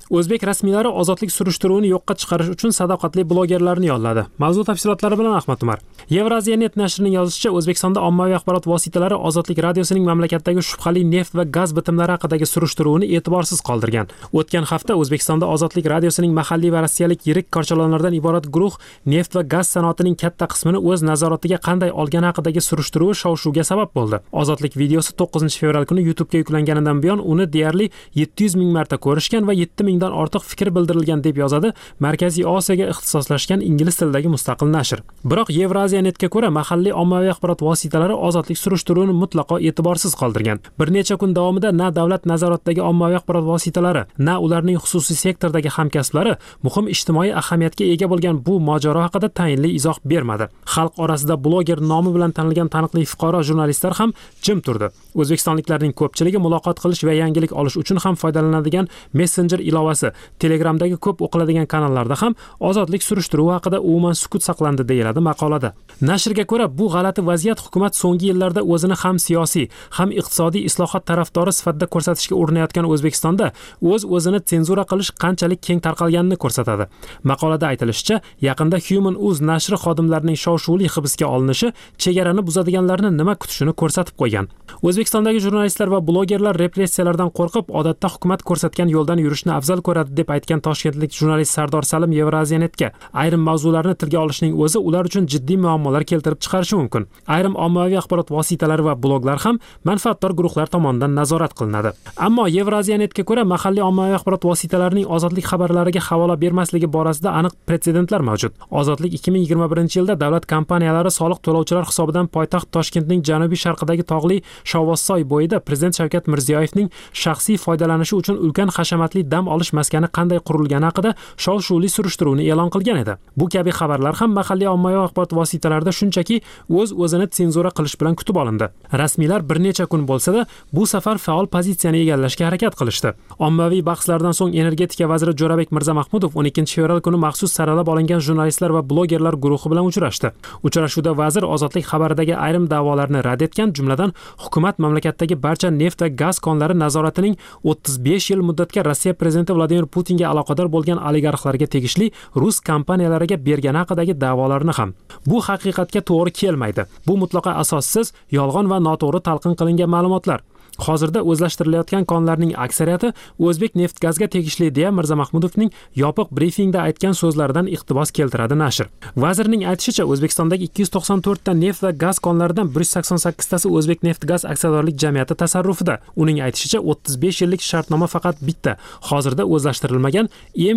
O'zbek rasmiylari ozodlik surishtiruvini yo'qqa chiqarish uchun sadoqatli blogerlarni yolladi. Mavzu tafsilotlari bilan Ahmad Umar. Евразия.net nashrining yozishicha, O'zbekistonda ommaviy axborot vositalari Ozodlik radiosining mamlakatdagi shubhali neft va gaz bitimlari haqidagi surishtiruvini e'tiborsiz qoldirgan. O'tgan hafta O'zbekistonda Ozodlik radiosining mahalliy va rossiyalik yirik korchalonlardan iborat guruh neft va gaz sanoatining katta qismini o'z nazoratiga qanday olgani haqidagi surishtiruvi shov-shuvga sabab bo'ldi. Ozodlik videosi 9-fevral kuni YouTube ga yuklanganidan buyon uni deyarli 700 ming marta ko'rishgan va 7 mingdan ortiq fikr bildirilgan deb yozadi Markaziy Osiyoga ixtisoslashgan ingliz tilidagi mustaqil nashr. Biroq Евразия.netga ko'ra, mahalliy ommaviy axborot vositalari ozodlik surishtiruvini mutlaqo e'tiborsiz qoldirgan. Bir necha kun davomida na davlat nazoratidagi ommaviy axborot vositalari, na ularning xususiy sektordagi hamkasblari muhim ijtimoiy ahamiyatga ega bo'lgan bu mojaro haqida tayinli izoh bermadi. Xalq orasida bloger nomi bilan tanilgan taniqli fuqaro jurnalistlar ham jim turdi. O'zbekistonliklarning ko'pchiligi muloqot qilish va yangilik olish uchun ham foydalanadigan Messenger ilovasi, Telegramdagi ko'p o'qiladigan kanallarda ham ozodlik surishtiruvi haqida umuman sukut saqlandi deyiladi maqolada. Nashrga ko'ra, bu g'alati vaziyat hukumat so'nggi yillarda o'zini ham siyosiy, ham iqtisodiy islohot tarafdori sifatida ko'rsatishga urinayotgan O'zbekistonda o'zini senzura qilish qanchalik keng tarqalganini ko'rsatadi. Maqolada aytilishicha, yaqinda Human Uz nashri xodimlarining shov-shuvli hibsga olinishi chegarani buzadiganlarni nima kutishini ko'rsatib qo'ygan. O'zbekistondagi jurnalistlar va blogerlar repressiyalardan qo'rqib, odatda hukumat ko'rsatgan yo'ldan yurishni afzal ko'radi deb aytgan toshkentlik jurnalist Sardor Salim Евразия.netga ayrim mavzularni tilga olishning o'zi ular uchun jiddiy muammolar keltirib chiqarishi mumkin. Ayrim ommaviy axborot vositalari va bloglar ham manfaatdor guruhlar tomonidan nazorat qilinadi. Ammo Евразия.netga ko'ra, mahalliy ommaviy axborot vositalarining ozodlik xabarlariga havola bermasligi borasida aniq pretsedentlar mavjud. Ozodlik 2021-yilda davlat kompaniyalari soliq to'lovchilar hisobidan poytaxt Toshkentning janubiy sharqidagi tog'li Shovvozsoy bo'yida Prezident Shavkat Mirziyoyevning shaxsiy foydalanishi uchun ulkan hashamatli dam olish maskani qanday qurilgani haqida shov-shuvli surishtiruvni e'lon qilgan edi. Bu kabi xabarlar ham mahalliy ommaviy axborot vositalarida shunchaki o'zini senzura qilish bilan kutib olindi. Rasmiylar bir necha kun bo'lsa-da, bu safar faol pozitsiyani egallashga harakat qilishdi. Ommaviy bahslardan so'ng energetika vaziri Jo'rabek Mirzamahmudov 12-fevral kuni maxsus saralab olingan jurnalistlar va blogerlar guruhi bilan uchrashdi. Uchrashuvda vazir ozodlik xabaridagi ayrim da'volarni rad etgan, jumladan hukumat mamlakatdagi barcha neft va gaz konlari nazoratining 35 yil muddatga Rossiya prezidenti Vladimir Putinga aloqador bo'lgan oligarxlarga tegishli rus kompaniyalariga bergani haqidagi da'volarni ham. Bu haqiqatga to'g'ri kelmaydi. Bu mutlaqo asossiz, yolg'on va noto'g'ri talqin qilingan ma'lumotlar. Hozirda o'zlashtirilayotgan konlarning aksariyati O'zbek neft gazga tegishli deya Mirzamahmudovning yopiq brifingda aytgan so'zlaridan iqtibos keltiradi nashr. Vazirning aytishicha, O'zbekistondagi 294 ta neft va gaz konlaridan 188 tasi O'zbek neft gaz aksiyadorlik jamiyati tasarrufida. Uning aytishicha, 35 yillik shartnoma faqat bitta, hozirda o'zlashtirilmagan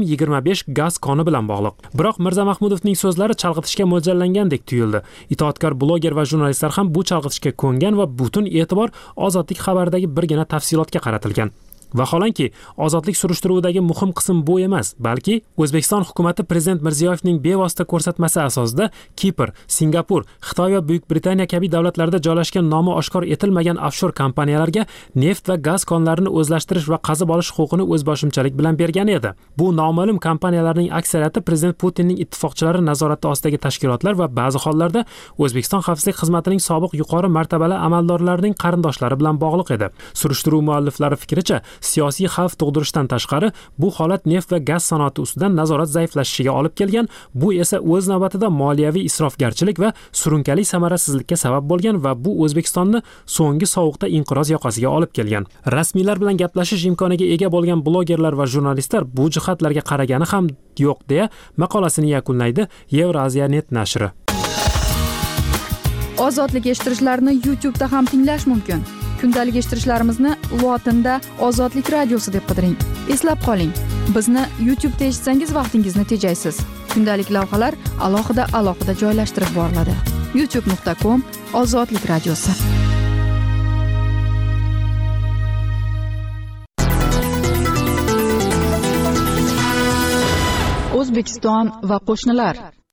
M25 gaz koni bilan bog'liq. Biroq Mirzamahmudovning so'zlari chalg'itishga mo'ljallangandek tuyuldi. Itoatkor bloger va jurnalistlar ham bu chalg'itishga ko'ngan va butun e'tibor ozodlik xabaridagi birgina tafsilotga qaratilgan. Vaholanki, ozodlik surishtiruvidagi muhim qism bu emas, balki O'zbekiston hukumatı Prezident Mirziyoyevning bevosita ko'rsatmasi asosida Kipr, Singapur, Xitoy va Buyuk Britaniya kabi davlatlarda joylashgan nomi oshkor etilmagan offshore kompaniyalarga neft va gaz konlarini o'zlashtirish va qazib olish huquqini o'zboshimchalik bilan bergan edi. Bu noma'lum kompaniyalarning aksariyati Prezident Putinning ittifoqchilari nazorati ostidagi tashkilotlar va ba'zi hollarda O'zbekiston xavfsizlik xizmatining sobiq yuqori martabali amaldorlarining qarindoshlari bilan bog'liq edi. Surishtiruv mualliflari fikricha, siyosiy xavf tug'dirishdan tashqari, bu holat neft va gaz sanoati ustidan nazorat zaiflashishiga olib kelgan, bu esa o'z navbatida moliyaviy isrofgarchilik va surunkali samarasizlikka sabab bo'lgan va bu O'zbekistonni so'nggi sovuqda inqiroz yoqasiga olib kelgan. Rasmiylar bilan gaplashish imkoniga ega bo'lgan blogerlar va jurnalistlar bu jihatlarga qaragani ham yo'q deya maqolasini yakunlaydi Евразия.net nashri. Ozodlik eshittirishlarni YouTube da ham tinglash mumkin. Kundalik eshittirishlarimizni lotinda Ozodlik radiosi deb qidiring. Eslab qoling, bizni YouTube da eshitsangiz vaqtingizni tejaysiz. Kundalik lavhalar alohida joylashtirib boriladi. youtube.com/Ozodlik radiosi. O'zbekiston va qo'shnilar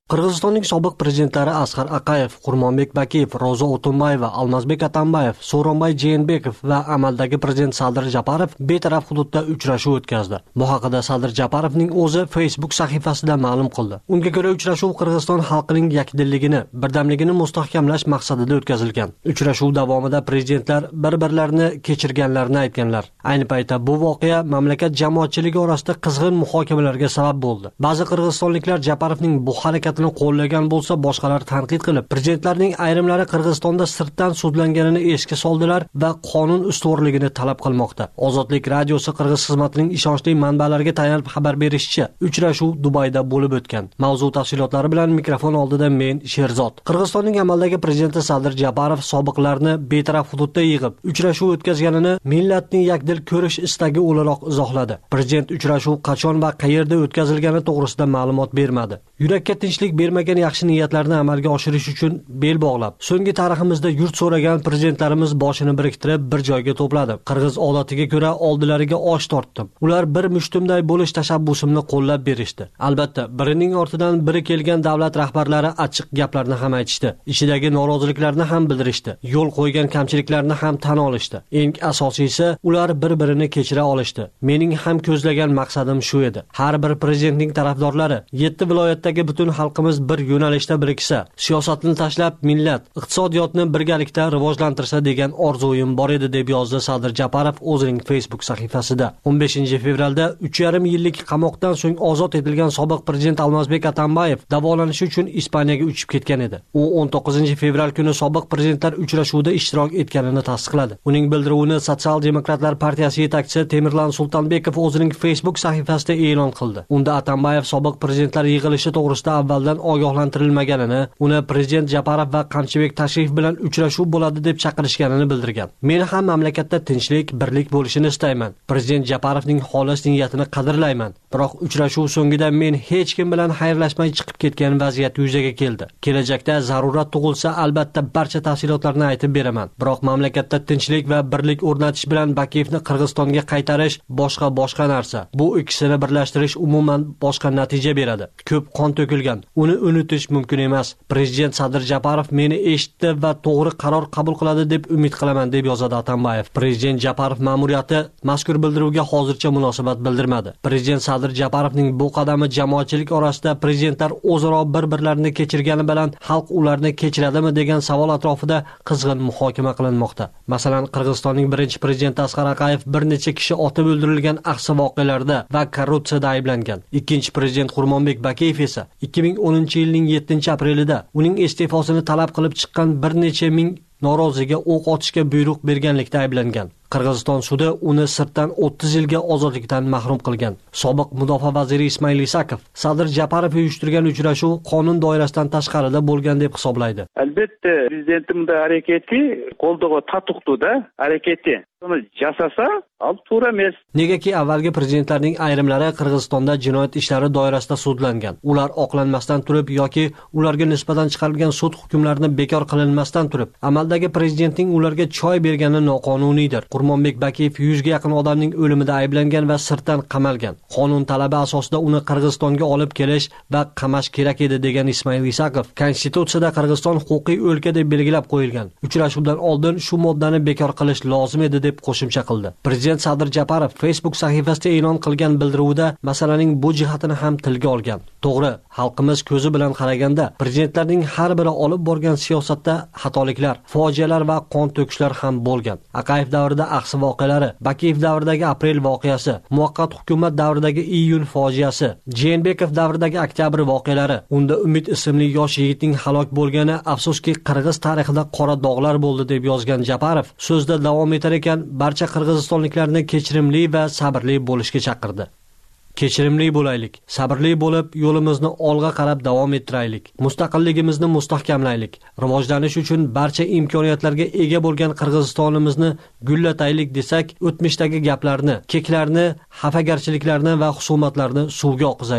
Qirg'izistonning sobiq prezidentlari Asqar Aqayev, Qurmonbek Bakiyev, Ro'za O'tunbayeva, Almazbek Atambayev, So'ronbay Jeenbekov va amaldagi prezident Sadir Japarov betaraf hududda uchrashuv o'tkazdi. Bu haqida Sadir Japarovning o'zi Facebook sahifasida ma'lum qildi. Unga ko'ra uchrashuv Qirg'iziston xalqining yakdilligini, birdamligini mustahkamlash maqsadida o'tkazilgan. Uchrashuv davomida prezidentlar bir-birlarini kechirganlarini aytganlar. Ayni paytda bu voqea mamlakat jamoatchiligi orasida qizg'in muhokamalarga sabab bo'ldi. Ba'zi qirg'izistonliklar Japarovning bu harakatini qo'llagan bo'lsa, boshqalar tanqid qilib, prezidentlarning ayrimlari Qirg'izistonda sirtdan sudlanganini esga soldilar va qonun ustuvorligini talab qilmoqda. Ozodlik radiosi Qirg'iz xizmatining ishonchli manbalariga tayanib xabar berishicha, uchrashuv Dubayda bo'lib o'tgan. Mavzu tafsilotlari bilan mikrofon oldida men Sherzod. Qirg'izistonning amaldagi prezidenti Sadir Japarov sobiqlarni betaraf hududda yig'ib, uchrashuv o'tkazganini millatning yakdil ko'rish istagi o'laroq izohladi. Prezident uchrashuv qachon va qayerda o'tkazilgani to'g'risida ma'lumot bermadi. Yurakka tinchlik bermagan yaxshi niyatlarni amalga oshirish uchun bel bog'lab, so'nggi tariximizda yurt so'ragan prezidentlarimiz boshini biriktirib bir joyga to'pladi. Qirg'iz odatiga ko'ra oldilariga osh tortdim. Ular bir mushtumday bo'lish tashabbusimni qo'llab berishdi. Albatta, birining ortidan biri kelgan davlat rahbarlari achchiq gaplarni ham aytishdi. Ichidagi noroziliklarni ham bildirishdi. Yo'l qo'ygan kamchiliklarni ham tan olishdi. Eng asosiysi, ular bir-birini kechira olishdi. Mening ham ko'zlagan maqsadim shu edi. Har bir prezidentning tarafdorlari 7 viloyatdagi butun xalqimiz bir yo'nalishda biriksa, siyosatni tashlab millat, iqtisodiyotni birgalikda rivojlantirsa degan orzuim bor edi, deb yozdi Sadir Japarov o'zining Facebook sahifasida. 15-fevralda 3,5 yillik qamoqdan so'ng ozod etilgan sobiq prezident Almazbek Atambayev davolanish uchun Ispaniyaga uchib ketgan edi. U 19-fevral kuni sobiq prezidentlar uchrashuvida ishtirok etganini tasdiqladi. Uning bildiruvini Sotsial demokratlar partiyasi yetakchisi Temirlan Sultonbekov o'zining Facebook sahifasida e'lon qildi. Unda Atambayev sobiq prezidentlar yig'ilishi to'g'risida avvaldan ogohlantirilmaganini, uni prezident Japarov va Qamchibek tashrif bilan uchrashuv bo'ladi deb chaqirishganini bildirgan. Men ham mamlakatda tinchlik, birlik bo'lishini istayman. Prezident Japarovning xolis niyatini qadrlayman. Biroq uchrashuv so'ngida men hech kim bilan xayrlashmay chiqib ketgan vaziyat yuzaga keldi. Kelajakda zarurat tug'ilsa, albatta barcha tafsilotlarni aytib beraman. Biroq mamlakatda tinchlik va birlik o'rnatish bilan Bakiyevni Qirg'izistonga qaytarish boshqa narsa. Bu ikkisini birlashtirish umuman boshqa natija beradi. Ko'p qon to'kilgan. Uni unutish mumkin emas. Prezident Sadir Japarov meni eshitdi va to'g'ri qaror qabul qiladi deb umid qilaman, deb yozadi Atambayev. Prezident Japarov ma'muriyati mazkur bildiruvga hozircha munosabat bildirmadi. Prezident Sadir Japarovning bu qadami jamoatchilik orasida prezidentlar o'zaro bir-birlarini kechirgani bilan xalq ularni kechiradimi degan savol atrofida qizg'in muhokama qilinmoqda. Masalan, Qirg'izistonning birinchi prezidenti Asqar Aqayev bir necha kishi otib o'ldirilgan ahsi voqealarda va korrupsiyada ayblangan. Ikkinchi prezident Qurmonbek Bakiyev esa 2010-yilning 7-aprelida uning iste'fosini talab qilib chiqqan bir necha ming noroziga o'q otishga buyruq berganlikda ayblangan. Qirg'iziston sudi uni sirtdan 30 yilga ozodlikdan mahrum qilgan. Sobiq mudofaa vaziri Ismoil Isakov Sadir Japarov uyushtirgan uchrashuv qonun doirasidan tashqarida bo'lgan deb hisoblaydi. Albatta, prezidentimning harakati qo'ldoqqa tatuqdi-da, harakati. Buni jasasa, al to'g'ri emas. Negaki avvalgi prezidentlarning ayrimlari Qirg'izistonda jinoyat ishlari doirasida sudlangan. Ular oqlanmasdan turib yoki ularga nisbatan chiqarilgan sud hukmlarini bekor qilinmasdan turib, amaldagi prezidentning ularga choy bergani noqonuniydir. Qurmonbek Bakiyev 100 ga yaqin odamning o'limida ayblangan va sirtdan qamalgan. Qonun talabi asosida uni Qirg'izistonga olib kelish va qamash kerak edi, degan Ismoil Isakov Konstitutsiyada Qirg'iziston huquqiy o'lka deb belgilab qo'yilgan. Uchrashuvdan oldin shu moddani bekor qilish lozim edi, deb qo'shimcha qildi. Prezident Sadir Japarov Facebook sahifasida e'lon qilgan bildiruvda masalaning bu jihatini ham tilga olgan. To'g'ri, xalqimiz ko'zi bilan qaraganda prezidentlarning har biri olib borgan siyosatda xatoliklar, fojialar va qon to'kishlar ham bo'lgan. Aqayev davrida ahsi voqealari, Bakiyev davridagi aprel voqeasi, muvaqqat hukumat davridagi iyun fojiasi, Jeenbekov davridagi oktyabr voqealari, unda Umid ismli yosh yigitning halok bo'lgani afsuski Qirg'iz tarixida qora dog'lar bo'ldi, deb yozgan Japarov so'zda davom etar ekan, barcha qirg'izistonliklarni kechirimli va sabrli bo'lishga chaqirdi. Kechirimli bo'laylik, sabrli bo'lib, yo'limizni olg'a qarab davom ettiraylik. Mustaqilligimizni mustahkamlaylik. Rivojlanish uchun barcha imkoniyatlarga ega bo'lgan Qirg'izistonimizni gullataylik desak, o'tmishdagi gaplarni, keklarni, xafagarchiliklarni va husumatlarni suvga oqizaylik.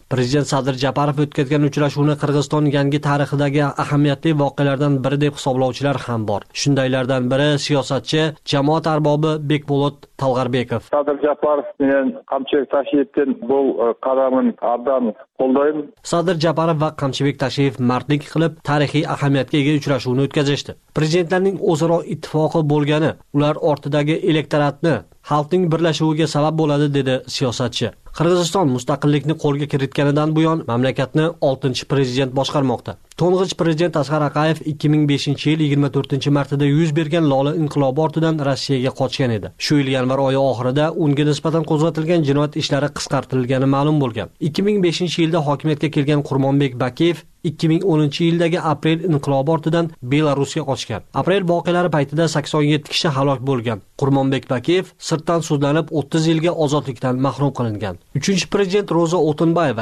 Prezident Sadir Japarov o'tkazgan uchrashuvni Qirg'iziston yangi tarixidagi ahamiyatli voqealardan biri deb hisoblovchilar ham bor. Shundaylardan biri siyosatchi, jamoat arbobi Bekbolot Talg'arbekov. Sadir Japarov bilan Qamchibek Tashiyevning bu qadamini abdan qo'llayman. Sadir Japarov va Qamchibek Tashiyev mardlik qilib tarixiy ahamiyatga ega uchrashuvni o'tkazishdi. Prezidentlarning o'zaro ittifoqi bo'lgani ular ortidagi elektoratni xalqning birlashuviga sabab bo'ladi, dedi siyosatchi. Qirg'iziston mustaqillikni qo'lga kiritganidan buyon mamlakatni 6-prezident boshqarmoqda. To'ng'ich prezident Asqar Aqayev 2005-yil 24-martida yuz bergan Lola inqilobi ortidan Rossiyaga qochgan edi. Shu yil yanvar oyi oxirida unga nisbatan qo'zg'atilgan jinoyat ishlari qisqartirilgani ma'lum bo'lgan. 2005-yilda hokimiyatga kelgan Qurmonbek Bakiyev 2010-yildagi aprel inqilobi ortidan Belarusga qochgan. Aprel voqealari paytida 87 kishi halok bo'lgan. Qurmonbek Bakiyev sirtdan sudlanib 30 yilga ozodlikdan mahrum qilingan. 3-prezident Roza O'tinbayeva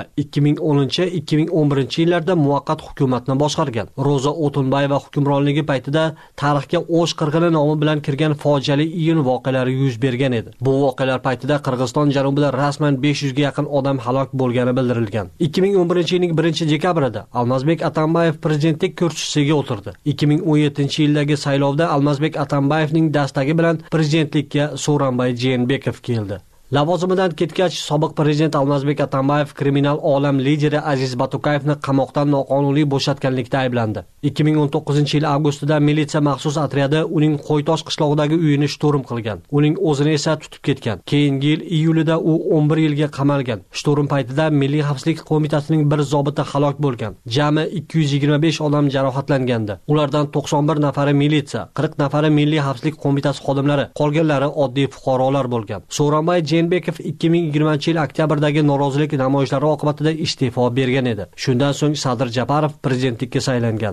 2010-2011-yillarda muvaqqat hukumatni boshqargan. Roza O'tinbayeva hukmronligi paytida tarixga O'sh qirg'ini nomi bilan kirgan fojiali iyun voqealari yuz bergan edi. Bu voqealar paytida Qirg'iziston janubida rasman 500 ga yaqin odam halok bo'lgani bildirilgan. 2011-yilning 1-dekabrida Almazbek Atambayev prezidentlik kursisiga o'tirdi. 2017-yildagi saylovda Almazbek Atambayevning dastagi bilan prezidentlikka Sooronbay Jeenbekov keldi. Lavozimidan ketgach, sobiq prezident Almazbek Atambayev kriminal olam lideri Aziz Batukayevni qamoqdan noqonuniy bo'shatganlikda ayblandi. 2019-yil avgustida militsiya maxsus otryadi uning Qo'ytosh qishlog'idagi uyini shturm qilgan. Uning o'zini esa tutib ketgan. Keyingi yil iyulida u 11 yilga qamalgan. Shturm paytida Milliy xavfsizlik qo'mitasining bir zobiti halok bo'lgan. Jami 225 odam jarohatlangandi. Ulardan 91 nafari militsiya, 40 nafari Milliy xavfsizlik qo'mitasi xodimlari, qolganlari oddiy fuqarolar bo'lgan. Sooronbay Jeenbekov 2020-yil oktyabrdagi norozilik namoyishlari oqibatida iste'fo bergan edi. Shundan so'ng Sadir Japarov prezidentlikka saylangan.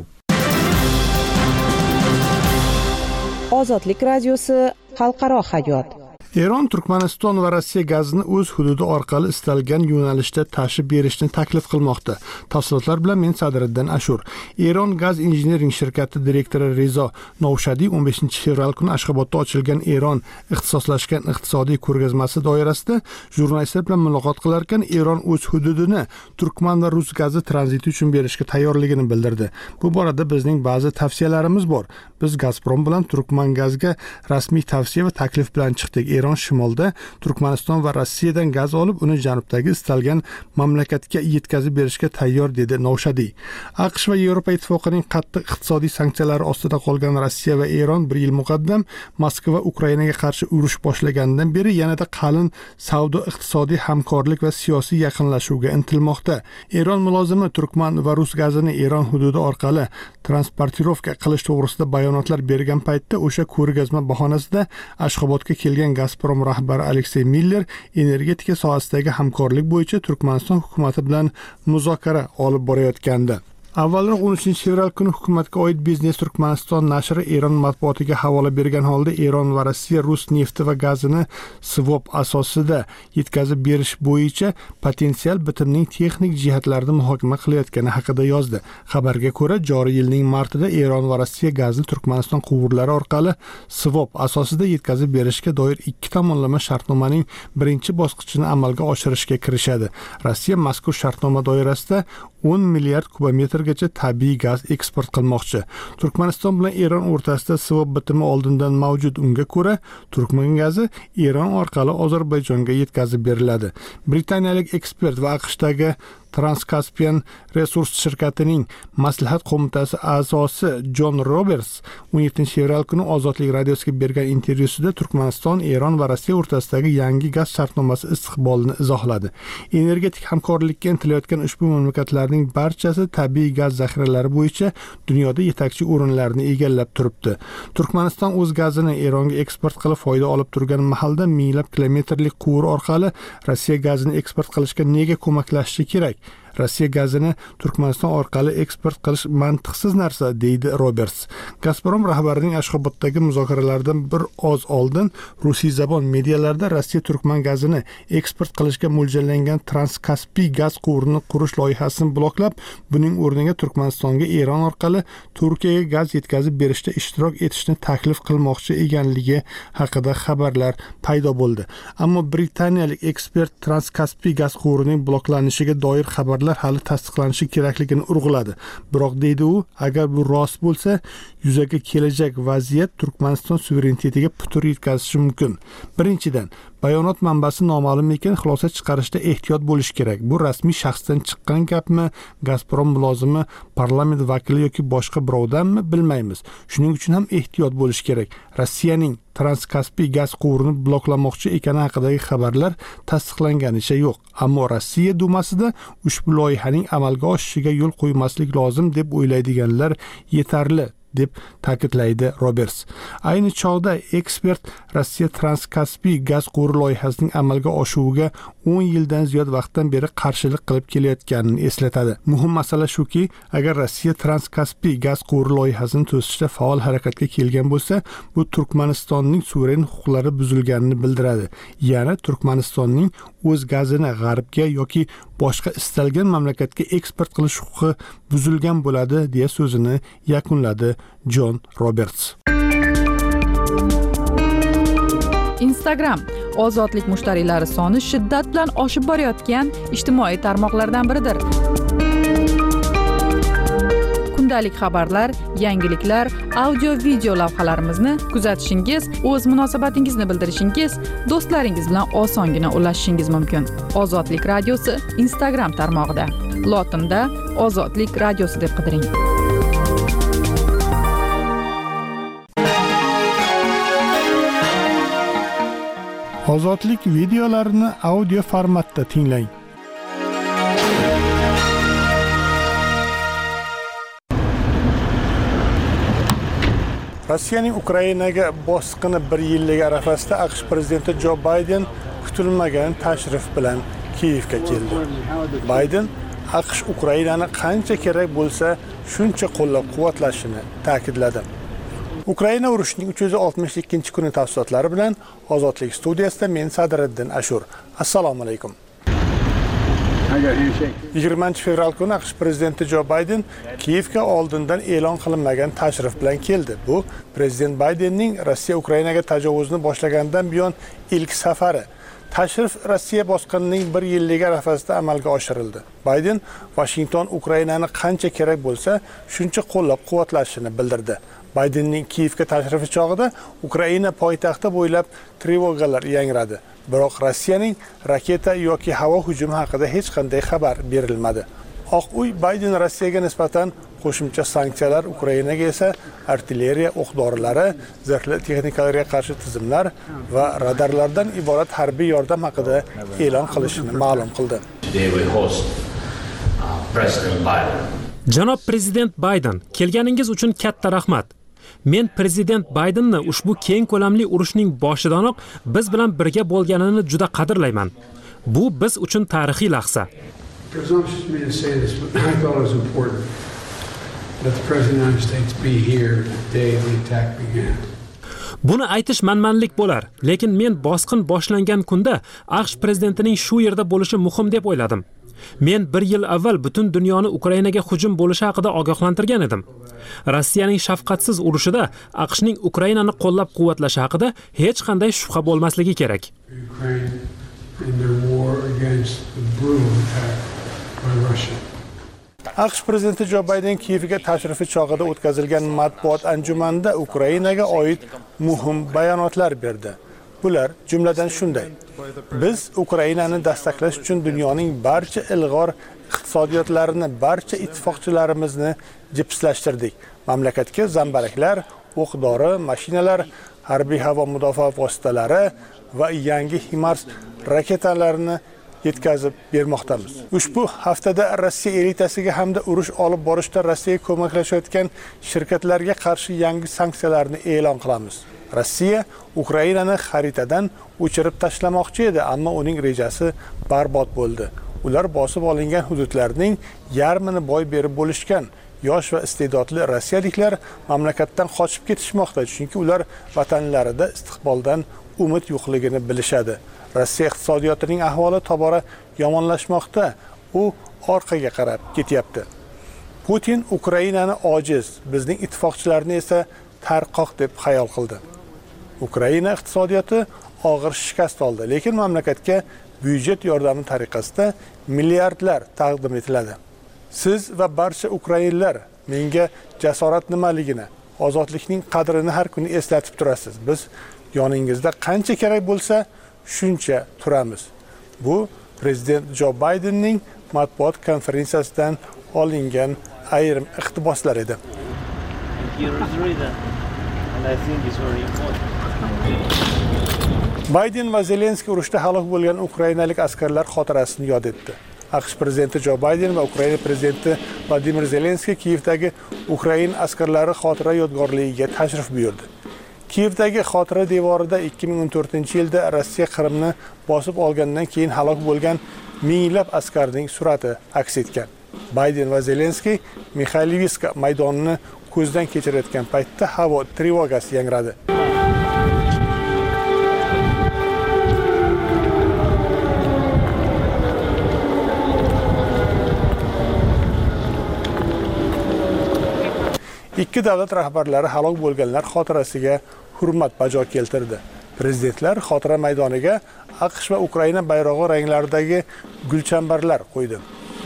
Ozodlik radiosi xalqaro hayot. Eron Turkmaniston va Rossiya gazini o'z hududi orqali istalgan yo'nalishda tashib berishni taklif qilmoqda. Tafsilotlar bilan men Sadriddin Ashur. Eron Gaz Engineering shirkati direktori Rezo Novshadiy 15-fevral kuni Ashxobodda ochilgan Eron ixtisoslashgan iqtisodiy ko'rgazmasi doirasida jurnalistlar bilan muloqot qilarkan, Eron o'z hududini turkman va rus gazi tranziti uchun berishga tayyorligini bildirdi. Bu borada bizning ba'zi tavsiyalarimiz bor. Biz Gazprom bilan turkman gazga rasmiy tavsiya va taklif bilan chiqdik. Eron shimolda Turkmaniston va Rossiyadan gaz olib, uni janubdagi istalgan mamlakatga yetkazib berishga tayyor, dedi Novshadiy. AQSh va Yevropa ittifoqining qattiq iqtisodiy sanksiyalari ostida qolgan Rossiya va Eron bir yil muqaddam Moskva Ukrainaga qarshi urush boshlaganidan beri yanada qalin savdo, iqtisodiy hamkorlik va siyosiy yaqinlashuvga intilmoqda. Eron mulozimi turkman va rus gazini Eron hududi orqali transportirovka qilish to'g'risida bayonotlar bergan paytda o'sha ko'rgazma bahonasida Ashxobodga kelgan Gazprom rahbari Aleksey Miller energetika sohasidagi hamkorlik bo'yicha Turkmaniston hukumati bilan muzokara olib borayotgandi. Avvalroq 13-fevral kuni hukumatga oid Biznes Turkmaniston nashri Eron matbuotiga havola bergan holda Eron va Rossiya rus nefti va gazini swap asosida yetkazib berish bo'yicha potensial bitimning texnik jihatlarini muhokama qilayotgani haqida yozdi. Xabarga ko'ra, joriy yilning martida Eron va Rossiya gazni Turkmaniston quvurlari orqali swap asosida yetkazib berishga doir ikki tomonlama shartnomaning birinchi bosqichini amalga oshirishga kirishadi. Rossiya mazkur shartnoma doirasida 10 milliard kubometrgacha tabiiy gaz eksport qilmoqchi. Turkmaniston bilan Eron o'rtasida swap bitimi oldindan mavjud. Unga ko'ra, turkman gazi Eron orqali Ozarbayjonga yetkazib beriladi. Britaniyalik ekspert va AQShdagi Transkaspian Resurs shirkatining maslahat qo'mitasi a'zosi John Roberts 17-fevral kuni Ozodlik radiosiga bergan intervyusida Turkmaniston, Eron va Rossiya o'rtasidagi yangi gaz shartnomasi istiqbolini izohladi. Energetik hamkorlikka intilayotgan ushbu mamlakatlarning barchasi tabiiy gaz zaxiralari bo'yicha dunyoda yetakchi o'rinlarni egallab turibdi. Turkmaniston o'z gazini Eronga eksport qilib foyda olib turgan mahalda minglab kilometrlik quvur orqali Rossiya gazini eksport qilishga nega ko'maklashishi kerak? Rossiya gazini Turkmaniston orqali eksport qilish mantiqsiz narsa, deydi Roberts. Gazprom rahbarining Ashxoboddagi muzokaralardan bir oz oldin rusiyzabon medialarda Rossiya Turkman gazini eksport qilishga mo'ljallangan Transkaspiy gaz quvurini qurish loyihasini bloklab, buning o'rniga Turkmanistonga Eron orqali Turkiyaga gaz yetkazib berishda ishtirok etishni taklif qilmoqchi ekanligi haqida xabarlar paydo bo'ldi. Ammo britaniyalik ekspert Transkaspiy gaz quvurining bloklanishiga doir xabarlar hali tasdiqlanishi kerakligini urg'uladi. Biroq deydi u, agar bu rost bo'lsa, yuzaga kelajak vaziyat Turkmaniston suverenitetiga putur yetkazishi mumkin. Birinchidan, bayonot manbasi noma'lum ekan, xulosa chiqarishda ehtiyot bo'lish kerak. Bu rasmiy shaxsdan chiqqan gapmi, Gazprom mulozimi, parlament vakili yoki boshqa birovdanmi bilmaymiz. Shuning uchun ham ehtiyot bo'lish kerak. Rossiyaning Transkaspiy gaz quvurini bloklamoqchi ekani haqidagi xabarlar tasdiqlanganicha yo'q. Ammo Rossiya dumasida ushbu loyihaning amalga oshishiga yo'l qo'ymaslik lozim deb o'ylaydiganlar yetarli, deb ta'kidlaydi Roberts. Ayni chog'da ekspert Rossiya Transkaspiy gaz quvuri loyihasining amalga oshuviga 10 yildan ziyod vaqtdan beri qarshilik qilib kelayotganini eslatadi. Muhim masala shuki, agar Rossiya Transkaspiy gaz quvuri loyihasini to'sishda faol harakatga kelgan bo'lsa, bu Turkmanistonning suveren huquqlari buzilganini bildiradi. Ya'ni Turkmanistonning o'z gazini g'arbga yoki boshqa istalgan mamlakatga eksport qilish huquqi buzilgan bo'ladi, deya so'zini yakunladi Jon Roberts. Instagram ozodlik mushtariylari soni shiddat bilan oshib borayotgan ijtimoiy tarmoqlardan biridir. Kundalik xabarlar, yangiliklar, audio-video lavhalarimizni kuzatishingiz, o'z munosabatingizni bildirishingiz, do'stlaringiz bilan osongina ulashishingiz mumkin. Ozodlik radiosi Instagram tarmog'ida. Lotinda Ozodlik radiosi deb qidiring. Ozodlik videolarini audio formatda tinglang. Rossiyaning Ukrainaga bosqini 1 yilligi arafasida AQSh prezidenti Jo Bayden kutilmagan tashrif bilan Kiyevga keldi. Bayden AQSh Ukrainani qancha kerak bo'lsa, shuncha qo'llab-quvvatlashini ta'kidladi. Ukraina urushining 362-kuni tafsilotlari bilan Ozodlik studiyasida men Sadriddin Ashur. Assalomu alaykum. 20 fevral kuni AQSh prezidenti Jo Bayden Kiyevga oldindan e'lon qilinmagan tashrif bilan keldi. Bu prezident Baydenning Rossiya Ukrainaga tajovuzni boshlagandan buyon ilk safari. Tashrif Rossiya bosqinining 1 yilligi arafasida amalga oshirildi. Bayden Washington Ukrainani qancha kerak bo'lsa, shuncha qo'llab-quvvatlashini bildirdi. Baydenning Kiyevga tashrifi chog'ida Ukraina poytaxti bo'ylab trevogalar yangradi. Biroq Rossiyaning raketa yoki havo hujumi haqida hech qanday xabar berilmadi. Oq uy Bayden Rossiyaga nisbatan qo'shimcha sanksiyalar, Ukrainaga esa artilleriya o'q-dorilari, zirhli texnikalarga qarshi tizimlar va radarlardan iborat harbiy yordam haqida e'lon qilishini ma'lum qildi. Janob prezident Bayden, kelganingiz uchun katta rahmat. Men prezident Baydenni ushbu keng ko'lamli urushning boshidanoq biz bilan birga bo'lganini juda qadrlayman. Bu biz uchun tarixiy lahza. Buni aytish manmanlik bo'lar, lekin men bosqin boshlangan kunda AQSh prezidentining shu yerda bo'lishi muhim deb o'yladim. Men 1 yil avval butun dunyoni Ukrainaga hujum bo'lishi haqida ogohlantirgan edim. Rossiyaning shafqatsiz urushida AQShning Ukrainani qo'llab-quvvatlashi haqida hech qanday shubha bo'lmasligi kerak. AQSh prezidenti Jo Bayden Kiyevga tashrifi chog'ida o'tkazilgan matbuot anjumanida Ukrainaga oid muhim bayonotlar berdi. Bular jumladan shunday: biz Ukrainani dastaqlash uchun dunyoning barcha ilg'or iqtisodiyotlarini, barcha ittifoqchilarimizni jipslashtirdik. Mamlakatga zambaraklar, o'q-dori, mashinalar, harbiy havo mudofaa vositalari va yangi HIMARS raketalarini yetkazib bermoqdamiz. Ushbu haftada Rossiya elitasiga hamda urush olib borishda Rossiyaga ko'maklashayotgan shirkatlarga qarshi yangi sanksiyalarni e'lon qilamiz. Rossiya Ukrainani xaritadan o'chirib tashlamoqchi edi, ammo uning rejasi barbod bo'ldi. ular bosib olingan hududlarning yarmini boy berib bo'lishgan. Yosh va iste'dodli rossiyaliklar mamlakatdan qochib ketishmoqda, chunki ular vatanlarida istiqboldan umid yo'qligini bilishadi. Rossiya iqtisodiyotining ahvoli tobora yomonlashmoqda. U orqaga qarab ketyapti. Putin Ukrainani ojiz, bizning ittifoqchilarni esa tarqoq deb xayol qildi. Ukraina iqtisodiyoti og'ir shikast oldi, lekin mamlakatga byudjet yordami tariqasida milliardlar taqdim etiladi. Siz va barcha ukrainlar menga jasorat nimaligini, ozodlikning qadrini har kuni eslatib turasiz. Biz yoningizda qancha kerak bo'lsa, shuncha turamiz. Bu prezident Jo Baydenning matbuot konferensiyasidan olingan ayrim iqtiboslar edi. Bayden va Zelenskiy urushda halok bo'lgan ukrainalik askarlar xotirasini yod etdi. AQSh prezidenti Jo Bayden va Ukraina prezidenti Vladimir Zelenskiy Kiyevdagi Ukrain askarlari xotira yodgorligiga tashrif buyurdi. Kiyevdagi xotira devorida 2014-yilda Rossiya Qrimni bosib olgandan keyin halok bo'lgan minglab askarning surati aks etgan. Bayden va Zelenskiy Mikhaylivska maydonini ko'zdan kechirayotgan paytda havo trevogasi yangradi. Ikki davlat rahbarlari halok bo'lganlar xotirasiga hurmat bajo keltirdi. Prezidentlar xotira maydoniga AQSh va Ukraina bayrog'i ranglaridagi gulchambarlar qo'ydi.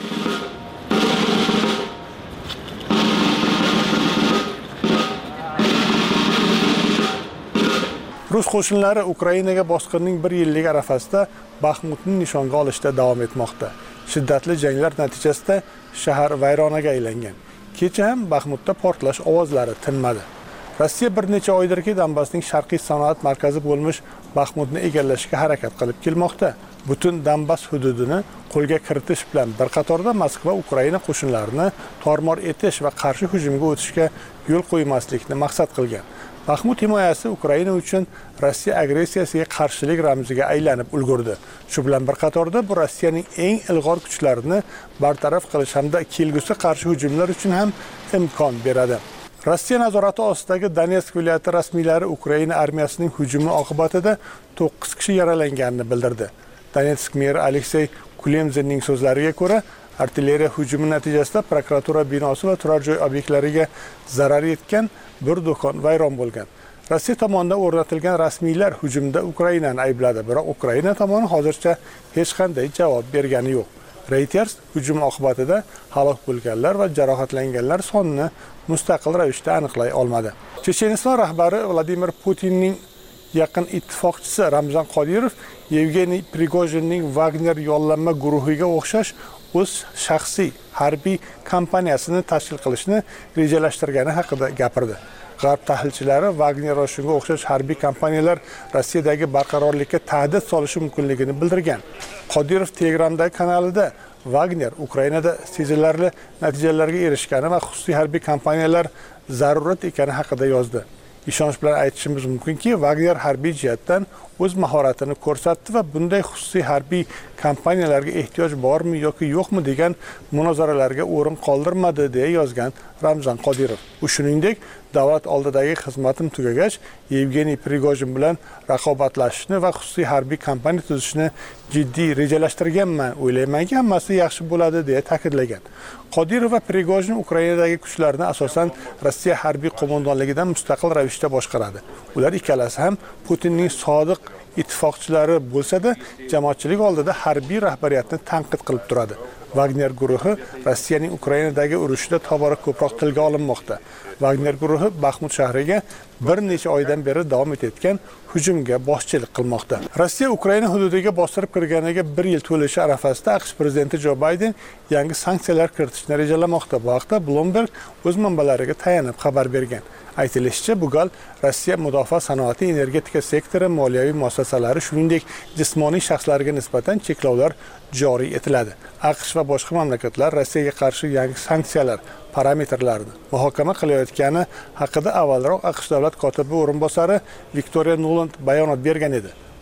Rus qo'shinlari Ukrainaga bosqinning 1 yillik arafasida Baxmutni nishonga olishda davom etmoqda. Shiddatli janglar natijasida shahar vayronaga aylangan. Kecha ham Baxmutda portlash ovozlari tinmadi. Rossiya bir necha oydirki Donbassning sharqiy sanoat markazi bo'lmish Baxmutni egallashga harakat qilib kelmoqda. Butun Donbass hududini qo'lga kiritish bilan bir qatorda Moskva Ukraina qo'shinlarini tormor etish va qarshi hujumga o'tishga yo'l qo'ymaslikni maqsad qilgan. Baxmut himoyasi Ukraina uchun Rossiya agressiyasiga qarshilik ramziga aylanib ulgurdi. Shu bilan bir qatorda bu Rossiyaning eng ilg'or kuchlarini bartaraf qilish hamda kelgusi qarshi hujumlar uchun ham imkon beradi. Rossiya nazorati ostidagi Donetsk viloyati rasmiylari Ukraina armiyasining hujumi oqibatida 9 kishi yaralanganini bildirdi. Donetsk meri Aleksey Kulemzinning so'zlariga ko'ra, artilleriya hujumi natijasida prokuratura binosi va turar joy obyektlariga zarar yetgan, bir do'kon vayron bo'lgan. Rossiya tomonidan o'rnatilgan rasmiylar hujumda Ukrainani aybladi, biroq Ukraina tomoni hozircha hech qanday javob bergani yo'q. Reuters hujum oqibatida halok bo'lganlar va jarohatlanganlar sonini mustaqil ravishda aniqlay olmadi. Checheniston rahbari Vladimir Putinning yaqin ittifoqchisi Ramzan Qodirov Yevgeniy Prigojinning Wagner yollanma guruhiga o'xshash o'z shaxsiy harbiy kompaniyasini tashkil qilishni rejalashtirgani haqida gapirdi. G'arb tahlilchilari Wagner va shunga o'xshash harbiy kompaniyalar Rossiyadagi barqarorlikka tahdid solishi mumkinligini bildirgan. Qodirov Telegramdagi kanalida Wagner Ukrainada sezilarli natijalarga erishgani va xususiy harbiy kompaniyalar zarurat ekani haqida yozdi. Ishonch bilan aytishimiz mumkinki, Wagner harbiy jihatdan o'z mahoratini ko'rsatdi va bunday xususiy harbiy kompaniyalarga ehtiyoj bormi yoki yo'qmi degan munozaralarga o'rin qoldirmadi deya yozgan Ramzan Qodirov. U shuningdek, davlat oldidagi xizmatim tugagach, Yevgeniy Prigojin bilan raqobatlashishni va xususiy harbiy kompaniya tuzishni jiddiy rejalashtirganman, o'ylaymanki, hammasi yaxshi bo'ladi deya ta'kidlagan. Qodirov va Prigojin Ukrainadagi kuchlarni asosan Rossiya harbiy qo'mondonligidan mustaqil ravishda boshqaradi. Ular ikkalasi ham Putinning sodiq ittifoqchilari bo'lsa-da, jamoatchilik oldida harbiy rahbariyatni tanqid qilib turadi. Wagner guruhi Rossiyaning Ukrainadagi urushida tobora ko'proq tilga olinmoqda. Wagner guruhi Baxmut shahriga bir necha oydan beri davom etayotgan hujumga boshchilik qilmoqda. Rossiya Ukraina hududiga bostirib kirganiga 1 yil to'lishi arafasida AQSh prezidenti Jo Bayden yangi sanksiyalar kiritishni rejalamoqda. Bu haqda Bloomberg o'z manbalariga tayanib xabar bergan. Aytilishicha, bu gal Rossiya mudofaa sanoati, energetika sektori, moliyaviy muassasalari, shuningdek jismoniy shaxslarga nisbatan cheklovlar joriy etiladi. AQSh va boshqa mamlakatlar Rossiyaga qarshi yangi sanksiyalar parametrlarini muhokama qilayotgani haqida avvalroq AQSh davlat kotibi o'rinbosari Victoria Nuland bayonot bergan edi.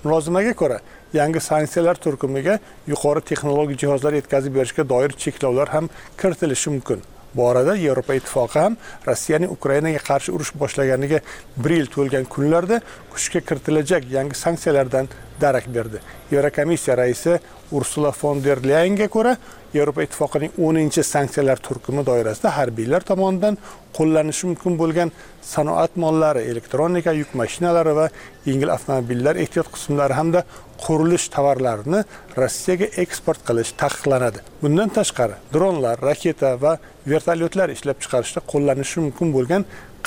Mulozimaga ko'ra, yangi sanksiyalar turkumiga yuqori texnologik jihozlar yetkazib berishga doir cheklovlar ham kiritilishi mumkin. Bu orada Yevropa Ittifoqi ham Rossiyaning Ukrainaga qarshi urush boshlaganiga 1 yil to'lgan kunlarda kuchga kiritilajak yangi sanksiyalardan darak berdi. Yevrokomissiya raisi Ursula von der Leyenga ko'ra, Yevropa Ittifoqining 10-sanksiyalar turkumi doirasida harbiylar tomonidan qo'llanishi mumkin bo'lgan sanoat mollari, elektronika, yuk mashinalari va yengil avtomobillar ehtiyot qismlari hamda qurilish tovarlarini Rossiyaga eksport qilish taqiqlanadi. Bundan tashqari, dronlar, raketa va vertolyotlar ishlab chiqarishda qo'llanishi mumkin bo'lgan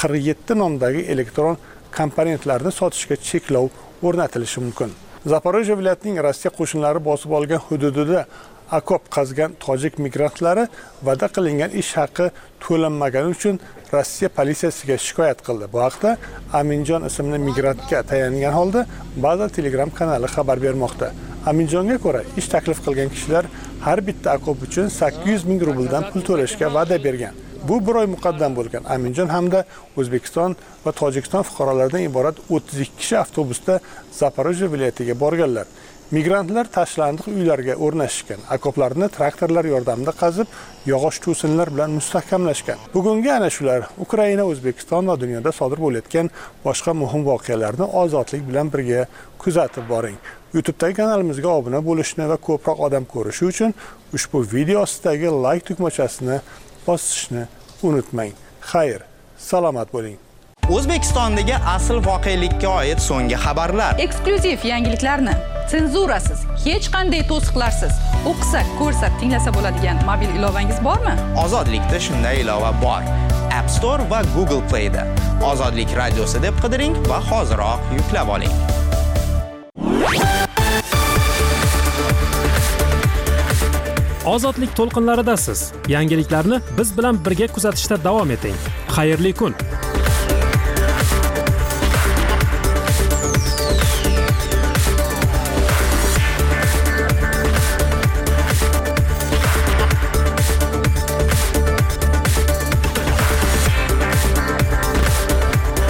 47 nomdagi elektron komponentlarni sotishga cheklov o'rnatilishi mumkin. Zaporojye viloyatining Rossiya qo'shinlari bosib olgan hududida okop qazgan tojik migrantlari va'da qilingan ish haqi to'lanmagani uchun Rossiya politsiyasiga shikoyat qildi. Bu haqda Aminjon ismli migrantga tayangan holda Baza Telegram kanali xabar bermoqda. Aminjonga ko'ra, ish taklif qilgan kishilar har bitta okop uchun 800 ming rubldan pul to'lashga va'da bergan. Bu bir oy muqaddam bo'lgan. Aminjon hamda O'zbekiston va Tojikiston fuqarolaridan iborat 32 kishi avtobusda Zaporojye viloyatiga borganlar. Migrantlar tashlandiq uylarga o'rnashgan, okoplarni traktorlar yordamida qazib, yog'och to'sinlar bilan mustahkamlashgan. Bugungi ana shular Ukraina, O'zbekiston va dunyoda sodir bo'layotgan boshqa muhim voqealarni ozodlik bilan birga kuzatib boring. YouTube'dagi kanalimizga obuna bo'lishni va ko'proq odam ko'rishi uchun ushbu video ostidagi like tugmachasini bosishni unutmang. Xayr, salomat bo'ling. O'zbekistondagi asl voqelikka oid so'nggi xabarlar. Eksklyuziv yangiliklarni senzurasiz, hech qanday to'siqlarsiz o'qisa, ko'rsa, tinglasa bo'ladigan mobil ilovangiz bormi? Ozodlikda shunday ilova bor. App Store va Google Play da. Ozodlik radiosi deb qidiring va hoziroq yuklab oling. Ozodlik to'lqinlaridasiz. Yangiliklarni biz bilan birga kuzatishda davom eting. Xayrli kun.